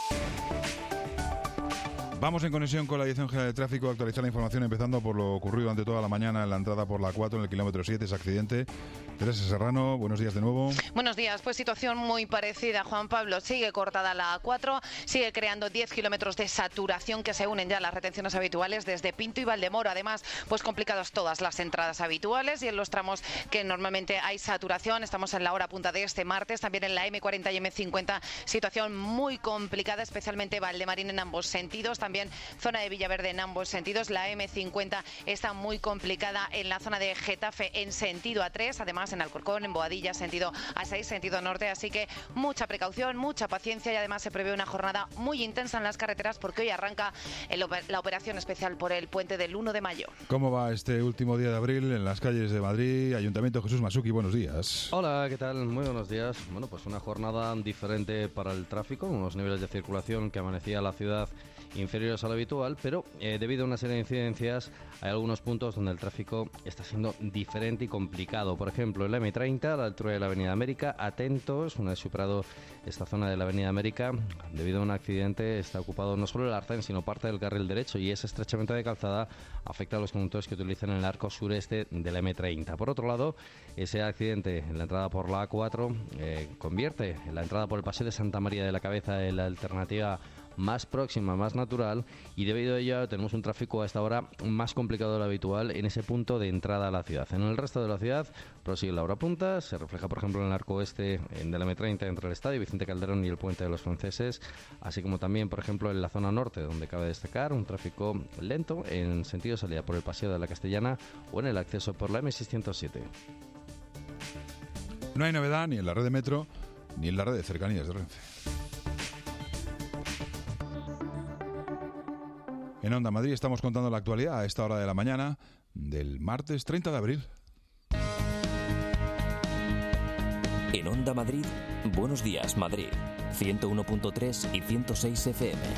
Vamos en conexión con la Dirección General de Tráfico a actualizar la información, empezando por lo ocurrido durante toda la mañana en la entrada por la cuatro, en el kilómetro siete, ese accidente. Teresa Serrano, buenos días de nuevo. Buenos días, pues situación muy parecida, Juan Pablo. Sigue cortada la A cuatro, sigue creando diez kilómetros de saturación que se unen ya a las retenciones habituales desde Pinto y Valdemoro. Además, pues complicadas todas las entradas habituales y en los tramos que normalmente hay saturación. Estamos en la hora punta de este martes, también en la eme cuarenta y eme cincuenta, situación muy complicada, especialmente Valdemarín en ambos sentidos, también zona de Villaverde en ambos sentidos. La eme cincuenta está muy complicada en la zona de Getafe en sentido A tres, además en Alcorcón, en Boadilla, sentido A seis, sentido norte, así que mucha precaución, mucha paciencia y además se prevé una jornada muy intensa en las carreteras porque hoy arranca el, la operación especial por el puente del uno de mayo. ¿Cómo va este último día de abril en las calles de Madrid? Ayuntamiento, Jesús Masuki, buenos días. Hola, ¿qué tal? Muy buenos días. Bueno, pues una jornada diferente para el tráfico, unos niveles de circulación que amanecía la ciudad inferiores a lo habitual, pero eh, debido a una serie de incidencias hay algunos puntos donde el tráfico está siendo diferente y complicado. Por ejemplo, en la eme treinta, a la altura de la Avenida América, atentos, una vez superado esta zona de la Avenida América, debido a un accidente está ocupado no solo el arcén, sino parte del carril derecho, y ese estrechamiento de calzada afecta a los conductores que utilizan el arco sureste de la eme treinta. Por otro lado, ese accidente en la entrada por la A cuatro eh, convierte en la entrada por el Paseo de Santa María de la Cabeza en la alternativa más próxima, más natural, y debido a ello tenemos un tráfico a esta hora más complicado de lo habitual en ese punto de entrada a la ciudad. En el resto de la ciudad prosigue la hora punta, se refleja por ejemplo en el arco oeste de la eme treinta entre el Estadio Vicente Calderón y el Puente de los Franceses, así como también por ejemplo en la zona norte, donde cabe destacar un tráfico lento en sentido salida por el Paseo de la Castellana o en el acceso por la eme seiscientos siete. No hay novedad ni en la red de metro ni en la red de cercanías de Renfe. En Onda Madrid estamos contando la actualidad a esta hora de la mañana del martes treinta de abril. En Onda Madrid, Buenos Días Madrid, ciento uno punto tres y ciento seis efe eme.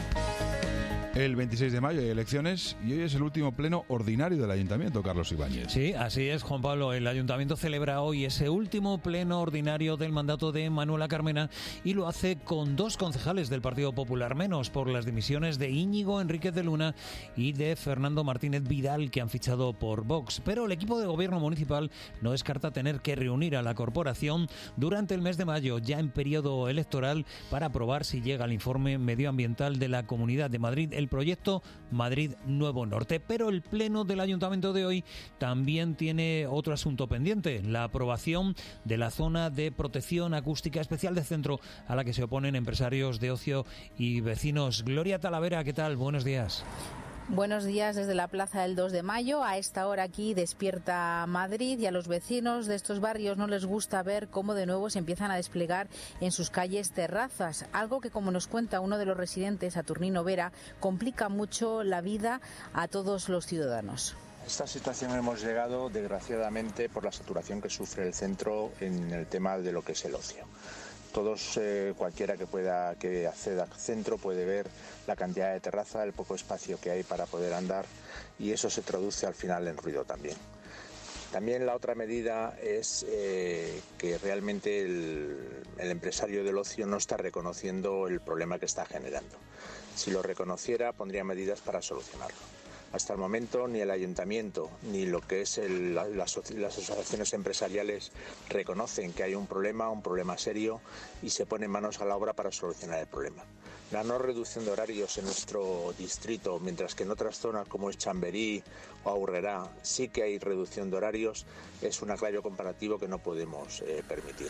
El veintiséis de mayo hay elecciones y hoy es el último pleno ordinario del Ayuntamiento, Carlos Ibáñez. Sí, así es, Juan Pablo. El Ayuntamiento celebra hoy ese último pleno ordinario del mandato de Manuela Carmena y lo hace con dos concejales del Partido Popular menos por las dimisiones de Íñigo Enríquez de Luna y de Fernando Martínez Vidal, que han fichado por Vox. Pero el equipo de gobierno municipal no descarta tener que reunir a la corporación durante el mes de mayo, ya en periodo electoral, para aprobar, si llega el informe medioambiental de la Comunidad de Madrid, el proyecto Madrid Nuevo Norte. Pero el pleno del Ayuntamiento de hoy también tiene otro asunto pendiente, la aprobación de la zona de protección acústica especial de centro, a la que se oponen empresarios de ocio y vecinos. Gloria Talavera, ¿qué tal? Buenos días. Buenos días desde la Plaza del dos de mayo. A esta hora aquí despierta Madrid y a los vecinos de estos barrios no les gusta ver cómo de nuevo se empiezan a desplegar en sus calles terrazas, algo que, como nos cuenta uno de los residentes, Saturnino Vera, complica mucho la vida a todos los ciudadanos. Esta situación hemos llegado, desgraciadamente, por la saturación que sufre el centro en el tema de lo que es el ocio. Todos, eh, cualquiera que pueda que acceda al centro puede ver la cantidad de terraza, el poco espacio que hay para poder andar, y eso se traduce al final en ruido también. También la otra medida es eh, que realmente el, el empresario del ocio no está reconociendo el problema que está generando. Si lo reconociera, pondría medidas para solucionarlo. Hasta el momento ni el ayuntamiento ni lo que es el, la, las, las asociaciones empresariales reconocen que hay un problema, un problema serio, y se ponen manos a la obra para solucionar el problema. La no reducción de horarios en nuestro distrito, mientras que en otras zonas como es Chamberí o Aurrerá sí que hay reducción de horarios, es un claro comparativo que no podemos eh, permitir.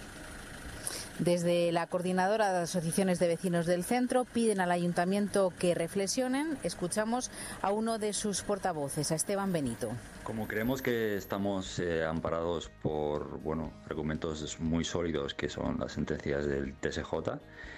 Desde la Coordinadora de Asociaciones de Vecinos del Centro piden al Ayuntamiento que reflexionen. Escuchamos a uno de sus portavoces, a Esteban Benito. Como creemos que estamos eh, amparados por bueno, argumentos muy sólidos, que son las sentencias del T S J,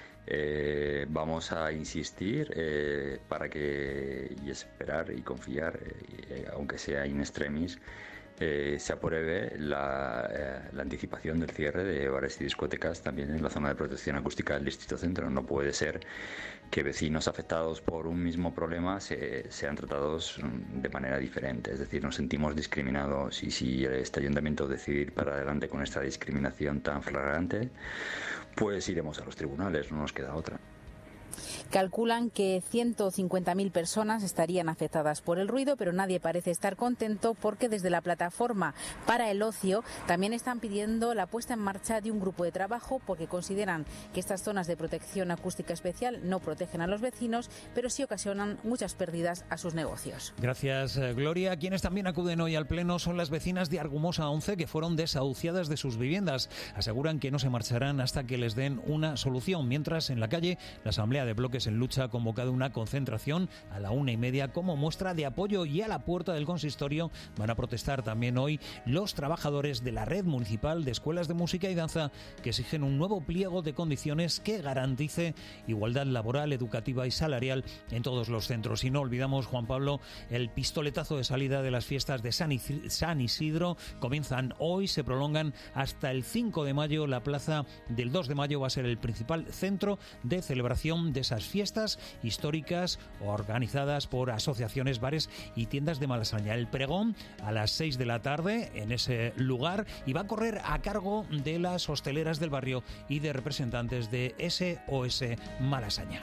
eh, vamos a insistir eh, para que y esperar y confiar, eh, aunque sea in extremis, eh, se apruebe la, eh, la anticipación del cierre de bares y discotecas también en la zona de protección acústica del Distrito Centro. No puede ser que vecinos afectados por un mismo problema se, sean tratados de manera diferente. Es decir, nos sentimos discriminados, y si este ayuntamiento decide ir para adelante con esta discriminación tan flagrante, pues iremos a los tribunales, no nos queda otra. Calculan que ciento cincuenta mil personas estarían afectadas por el ruido, pero nadie parece estar contento porque desde la plataforma para el ocio también están pidiendo la puesta en marcha de un grupo de trabajo porque consideran que estas zonas de protección acústica especial no protegen a los vecinos, pero sí ocasionan muchas pérdidas a sus negocios. Gracias, Gloria. Quienes también acuden hoy al pleno son las vecinas de Argumosa once que fueron desahuciadas de sus viviendas. Aseguran que no se marcharán hasta que les den una solución, mientras en la calle la Asamblea de Bloques en Lucha ha convocado una concentración a la una y media como muestra de apoyo, y a la puerta del consistorio van a protestar también hoy los trabajadores de la Red Municipal de Escuelas de Música y Danza, que exigen un nuevo pliego de condiciones que garantice igualdad laboral, educativa y salarial en todos los centros. Y no olvidamos, Juan Pablo, el pistoletazo de salida de las fiestas de San Isidro. Comienzan hoy, se prolongan hasta el cinco de mayo. La plaza del dos de mayo va a ser el principal centro de celebración de esas fiestas históricas organizadas por asociaciones, bares y tiendas de Malasaña. El pregón a las seis de la tarde en ese lugar, y va a correr a cargo de las hosteleras del barrio y de representantes de S O S Malasaña.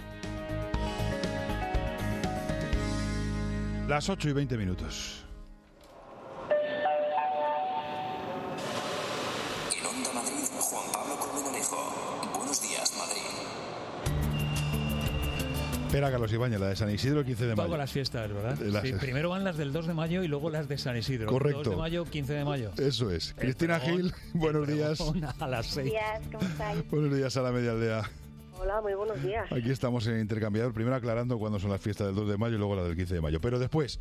Las ocho y veinte minutos. En Onda Madrid, Juan Pablo Colmenarejo. Buenos días, Madrid. Espera, Carlos Ibáñez, la de San Isidro el quince de mayo. Luego las fiestas, ¿verdad? Las... Sí, primero van las del dos de mayo y luego las de San Isidro. Correcto. dos de mayo, quince de mayo. Eso es. Cristina Gil, buenos días. A las seis. Buenos días, ¿cómo estáis? Buenos días a la media aldea. Hola, muy buenos días. Aquí estamos en Intercambiador, primero aclarando cuándo son las fiestas del dos de mayo y luego la del quince de mayo. Pero después,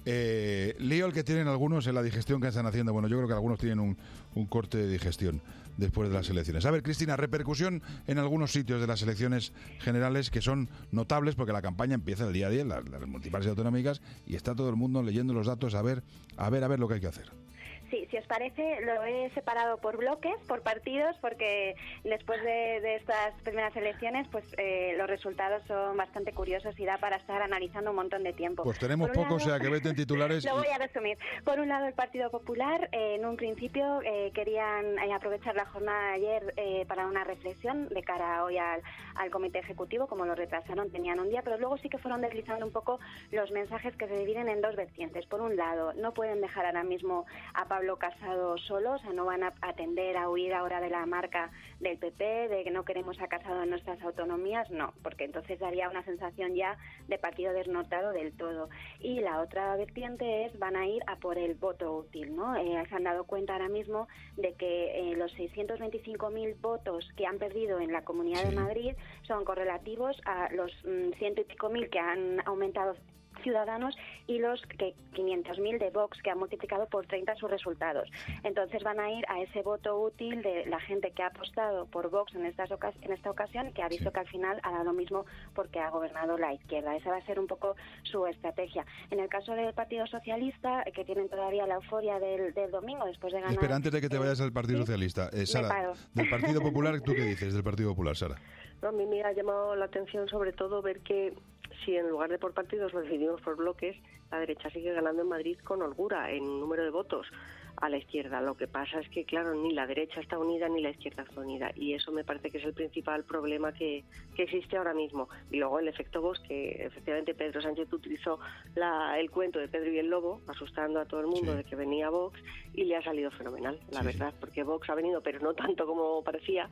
eh, lío el que tienen algunos en la digestión que están haciendo. Bueno, yo creo que algunos tienen un, un corte de digestión después de las elecciones. A ver, Cristina, repercusión en algunos sitios de las elecciones generales que son notables, porque la campaña empieza el día diez, las, las municipales y autonómicas, y está todo el mundo leyendo los datos a ver, a ver, a ver lo que hay que hacer. Sí, si os parece, lo he separado por bloques, por partidos, porque después de, de estas primeras elecciones, pues eh, los resultados son bastante curiosos y da para estar analizando un montón de tiempo. Pues tenemos poco, lado, o sea que vete en titulares. Lo voy a resumir. Por un lado, el Partido Popular, eh, en un principio, eh, querían eh, aprovechar la jornada de ayer eh, para una reflexión de cara hoy al, al Comité Ejecutivo, como lo retrasaron, tenían un día, pero luego sí que fueron deslizando un poco los mensajes que se dividen en dos vertientes. Por un lado, no pueden dejar ahora mismo a Pablo Casado solo, o sea, no van a atender a huir ahora de la marca del P P, de que no queremos a Casado en nuestras autonomías, no, porque entonces daría una sensación ya de partido desnortado del todo. Y la otra vertiente es, van a ir a por el voto útil, ¿no? Eh, se han dado cuenta ahora mismo de que eh, los seiscientos veinticinco mil votos que han perdido en la Comunidad sí. de Madrid son correlativos a los mmm, ciento y pico mil que han aumentado Ciudadanos y los que quinientos mil de Vox, que han multiplicado por treinta sus resultados. Entonces van a ir a ese voto útil de la gente que ha apostado por Vox en, estas ocas- en esta ocasión y que ha visto sí. que al final ha dado lo mismo porque ha gobernado la izquierda. Esa va a ser un poco su estrategia. En el caso del Partido Socialista, que tienen todavía la euforia del, del domingo después de ganar... Espera, antes de que te vayas al Partido ¿sí? Socialista. Eh, Sara, del Partido Popular, ¿tú qué dices del Partido Popular, Sara? No, a mí me ha llamado la atención sobre todo ver que si en lugar de por partidos lo decidimos por bloques, la derecha sigue ganando en Madrid con holgura en número de votos a la izquierda. Lo que pasa es que, claro, ni la derecha está unida ni la izquierda está unida, y eso me parece que es el principal problema que, que existe ahora mismo. Y luego el efecto Vox, que efectivamente Pedro Sánchez utilizó la, el cuento de Pedro y el Lobo, asustando a todo el mundo sí. de que venía Vox, y le ha salido fenomenal, la sí, verdad, sí. porque Vox ha venido, pero no tanto como parecía,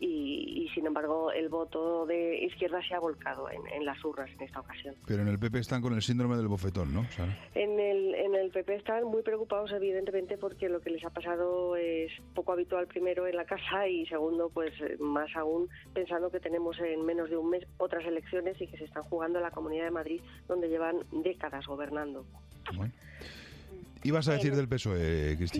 y, y sin embargo el voto de izquierda se ha volcado en, en las urnas en esta ocasión. Pero en el P P están con el síndrome del bofetón, ¿no, Sara? En el, en el P P están muy preocupados, evidentemente, porque lo que les ha pasado es poco habitual, primero en la casa, y segundo, pues más aún pensando que tenemos en menos de un mes otras elecciones y que se están jugando en la Comunidad de Madrid, donde llevan décadas gobernando. Bueno. ¿Ibas a decir del P S O E, Cristina? Sí.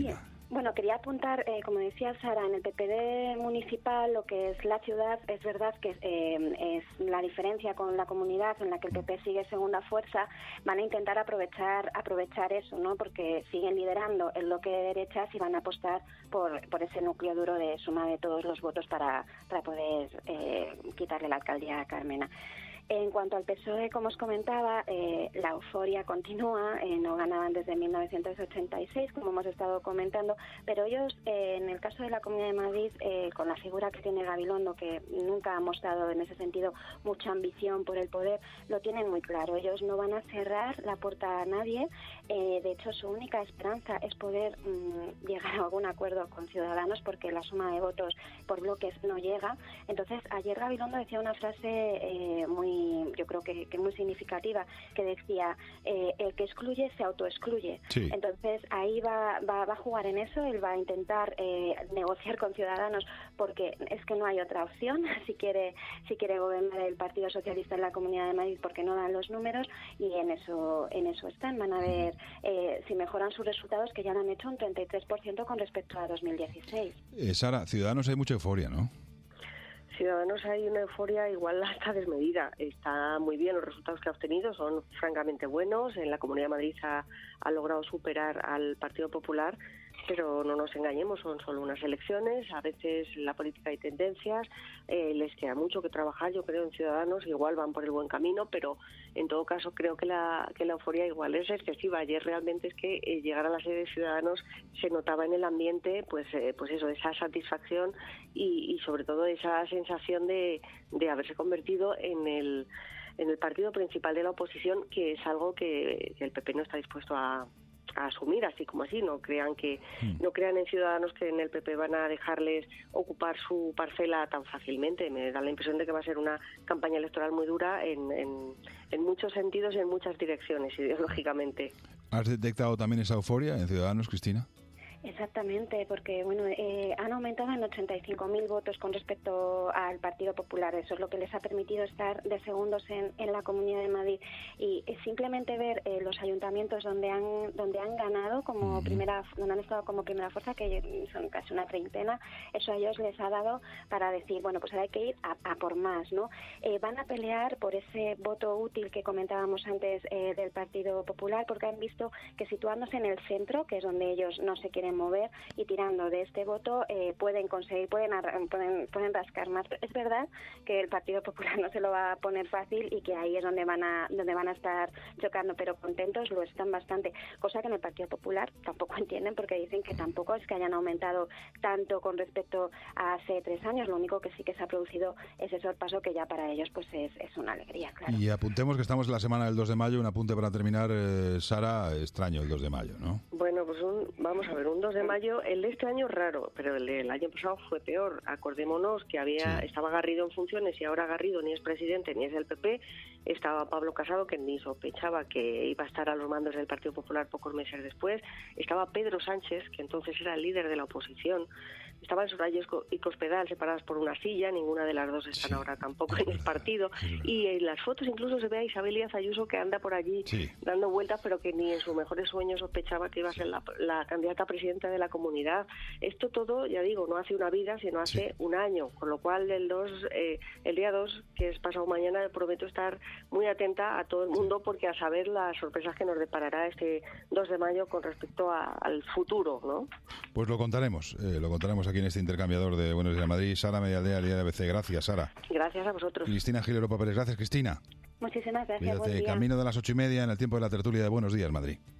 Bueno, quería apuntar, eh, como decía Sara, en el P P D municipal, lo que es la ciudad, es verdad que eh, es la diferencia con la comunidad en la que el P P sigue segunda fuerza, van a intentar aprovechar aprovechar eso, ¿no? Porque siguen liderando el bloque de derechas y van a apostar por, por ese núcleo duro de suma de todos los votos para, para poder eh, quitarle la alcaldía a Carmena. En cuanto al P S O E, como os comentaba, eh, la euforia continúa, eh, no ganaban desde mil novecientos ochenta y seis, como hemos estado comentando, pero ellos, eh, en el caso de la Comunidad de Madrid, eh, con la figura que tiene Gabilondo, que nunca ha mostrado en ese sentido mucha ambición por el poder, lo tienen muy claro. Ellos no van a cerrar la puerta a nadie, eh, de hecho su única esperanza es poder mmm, llegar a algún acuerdo con Ciudadanos, porque la suma de votos por bloques no llega. Entonces, ayer Gabilondo decía una frase eh, muy yo creo que, que muy significativa, que decía eh, el que excluye se autoexcluye. Sí. Entonces ahí va, va, va a jugar en eso, él va a intentar eh, negociar con Ciudadanos, porque es que no hay otra opción si quiere si quiere gobernar el Partido Socialista en la Comunidad de Madrid, porque no dan los números, y en eso en eso están. Van a ver eh, si mejoran sus resultados, que ya lo han hecho un treinta y tres por ciento con respecto a dos mil dieciséis. Eh, Sara, Ciudadanos hay mucha euforia, ¿no? Ciudadanos hay una euforia igual hasta desmedida. Está muy bien, los resultados que ha obtenido son francamente buenos. En la Comunidad de Madrid ha, ha logrado superar al Partido Popular, pero no nos engañemos, son solo unas elecciones. A veces en la política hay tendencias, eh, les queda mucho que trabajar. Yo creo en Ciudadanos igual van por el buen camino, pero en todo caso creo que la que la euforia igual es excesiva. Ayer realmente es que eh, llegar a la sede de Ciudadanos se notaba en el ambiente, pues eh, pues eso, esa satisfacción y, y sobre todo esa sensación de, de haberse convertido en el en el partido principal de la oposición, que es algo que, que el P P no está dispuesto a a asumir así como así. No crean que no crean en Ciudadanos que en el P P van a dejarles ocupar su parcela tan fácilmente. Me da la impresión de que va a ser una campaña electoral muy dura en, en, en muchos sentidos y en muchas direcciones ideológicamente. ¿Has detectado también esa euforia en Ciudadanos, Cristina? Exactamente, porque bueno eh, han aumentado en ochenta y cinco mil votos con respecto al Partido Popular. Eso es lo que les ha permitido estar de segundos en, en la Comunidad de Madrid, y eh, simplemente ver eh, los ayuntamientos donde han donde han ganado como uh-huh. primera donde han estado como primera fuerza, que son casi una treintena, eso a ellos les ha dado para decir, bueno, pues ahora hay que ir a, a por más, ¿no? Eh, van a pelear por ese voto útil que comentábamos antes eh, del Partido Popular, porque han visto que situándose en el centro, que es donde ellos no se quieren mover, y tirando de este voto eh, pueden conseguir, pueden, pueden pueden rascar más. Es verdad que el Partido Popular no se lo va a poner fácil y que ahí es donde van a donde van a estar chocando, pero contentos lo están bastante, cosa que en el Partido Popular tampoco entienden, porque dicen que tampoco es que hayan aumentado tanto con respecto a hace tres años. Lo único que sí que se ha producido es ese sorpaso, que ya para ellos pues es, es una alegría, claro. Y apuntemos que estamos en la semana del dos de mayo, un apunte para terminar, eh, Sara, extraño el dos de mayo, ¿no? Bueno, pues un, vamos a ver, un dos de mayo, el de este año es raro, pero el del año pasado fue peor. Acordémonos que había sí. estaba Garrido en funciones, y ahora Garrido ni es presidente ni es del P P. Estaba Pablo Casado, que ni sospechaba que iba a estar a los mandos del Partido Popular pocos meses después. Estaba Pedro Sánchez, que entonces era el líder de la oposición. Estaban Soraya y Cospedal separadas por una silla, ninguna de las dos están sí. ahora tampoco en el partido. Y en las fotos incluso se ve a Isabel Díaz Ayuso, que anda por allí sí. dando vueltas, pero que ni en sus mejores sueños sospechaba que iba a ser la, la candidata presidenta de la comunidad. Esto todo, ya digo, no hace una vida, sino hace sí. un año, con lo cual el dos, eh, el día dos, que es pasado mañana, prometo estar muy atenta a todo el mundo, porque a saber las sorpresas que nos deparará este dos de mayo con respecto a, al futuro, ¿no? Pues lo contaremos, eh, lo contaremos aquí en este intercambiador de Buenos Días Madrid. Sara Medialdea, Línea A B C. Gracias, Sara. Gracias a vosotros. Cristina Gilero Papeles. Gracias, Cristina. Muchísimas gracias. Cuídate. Camino de las ocho y media en el tiempo de la tertulia de Buenos Días Madrid.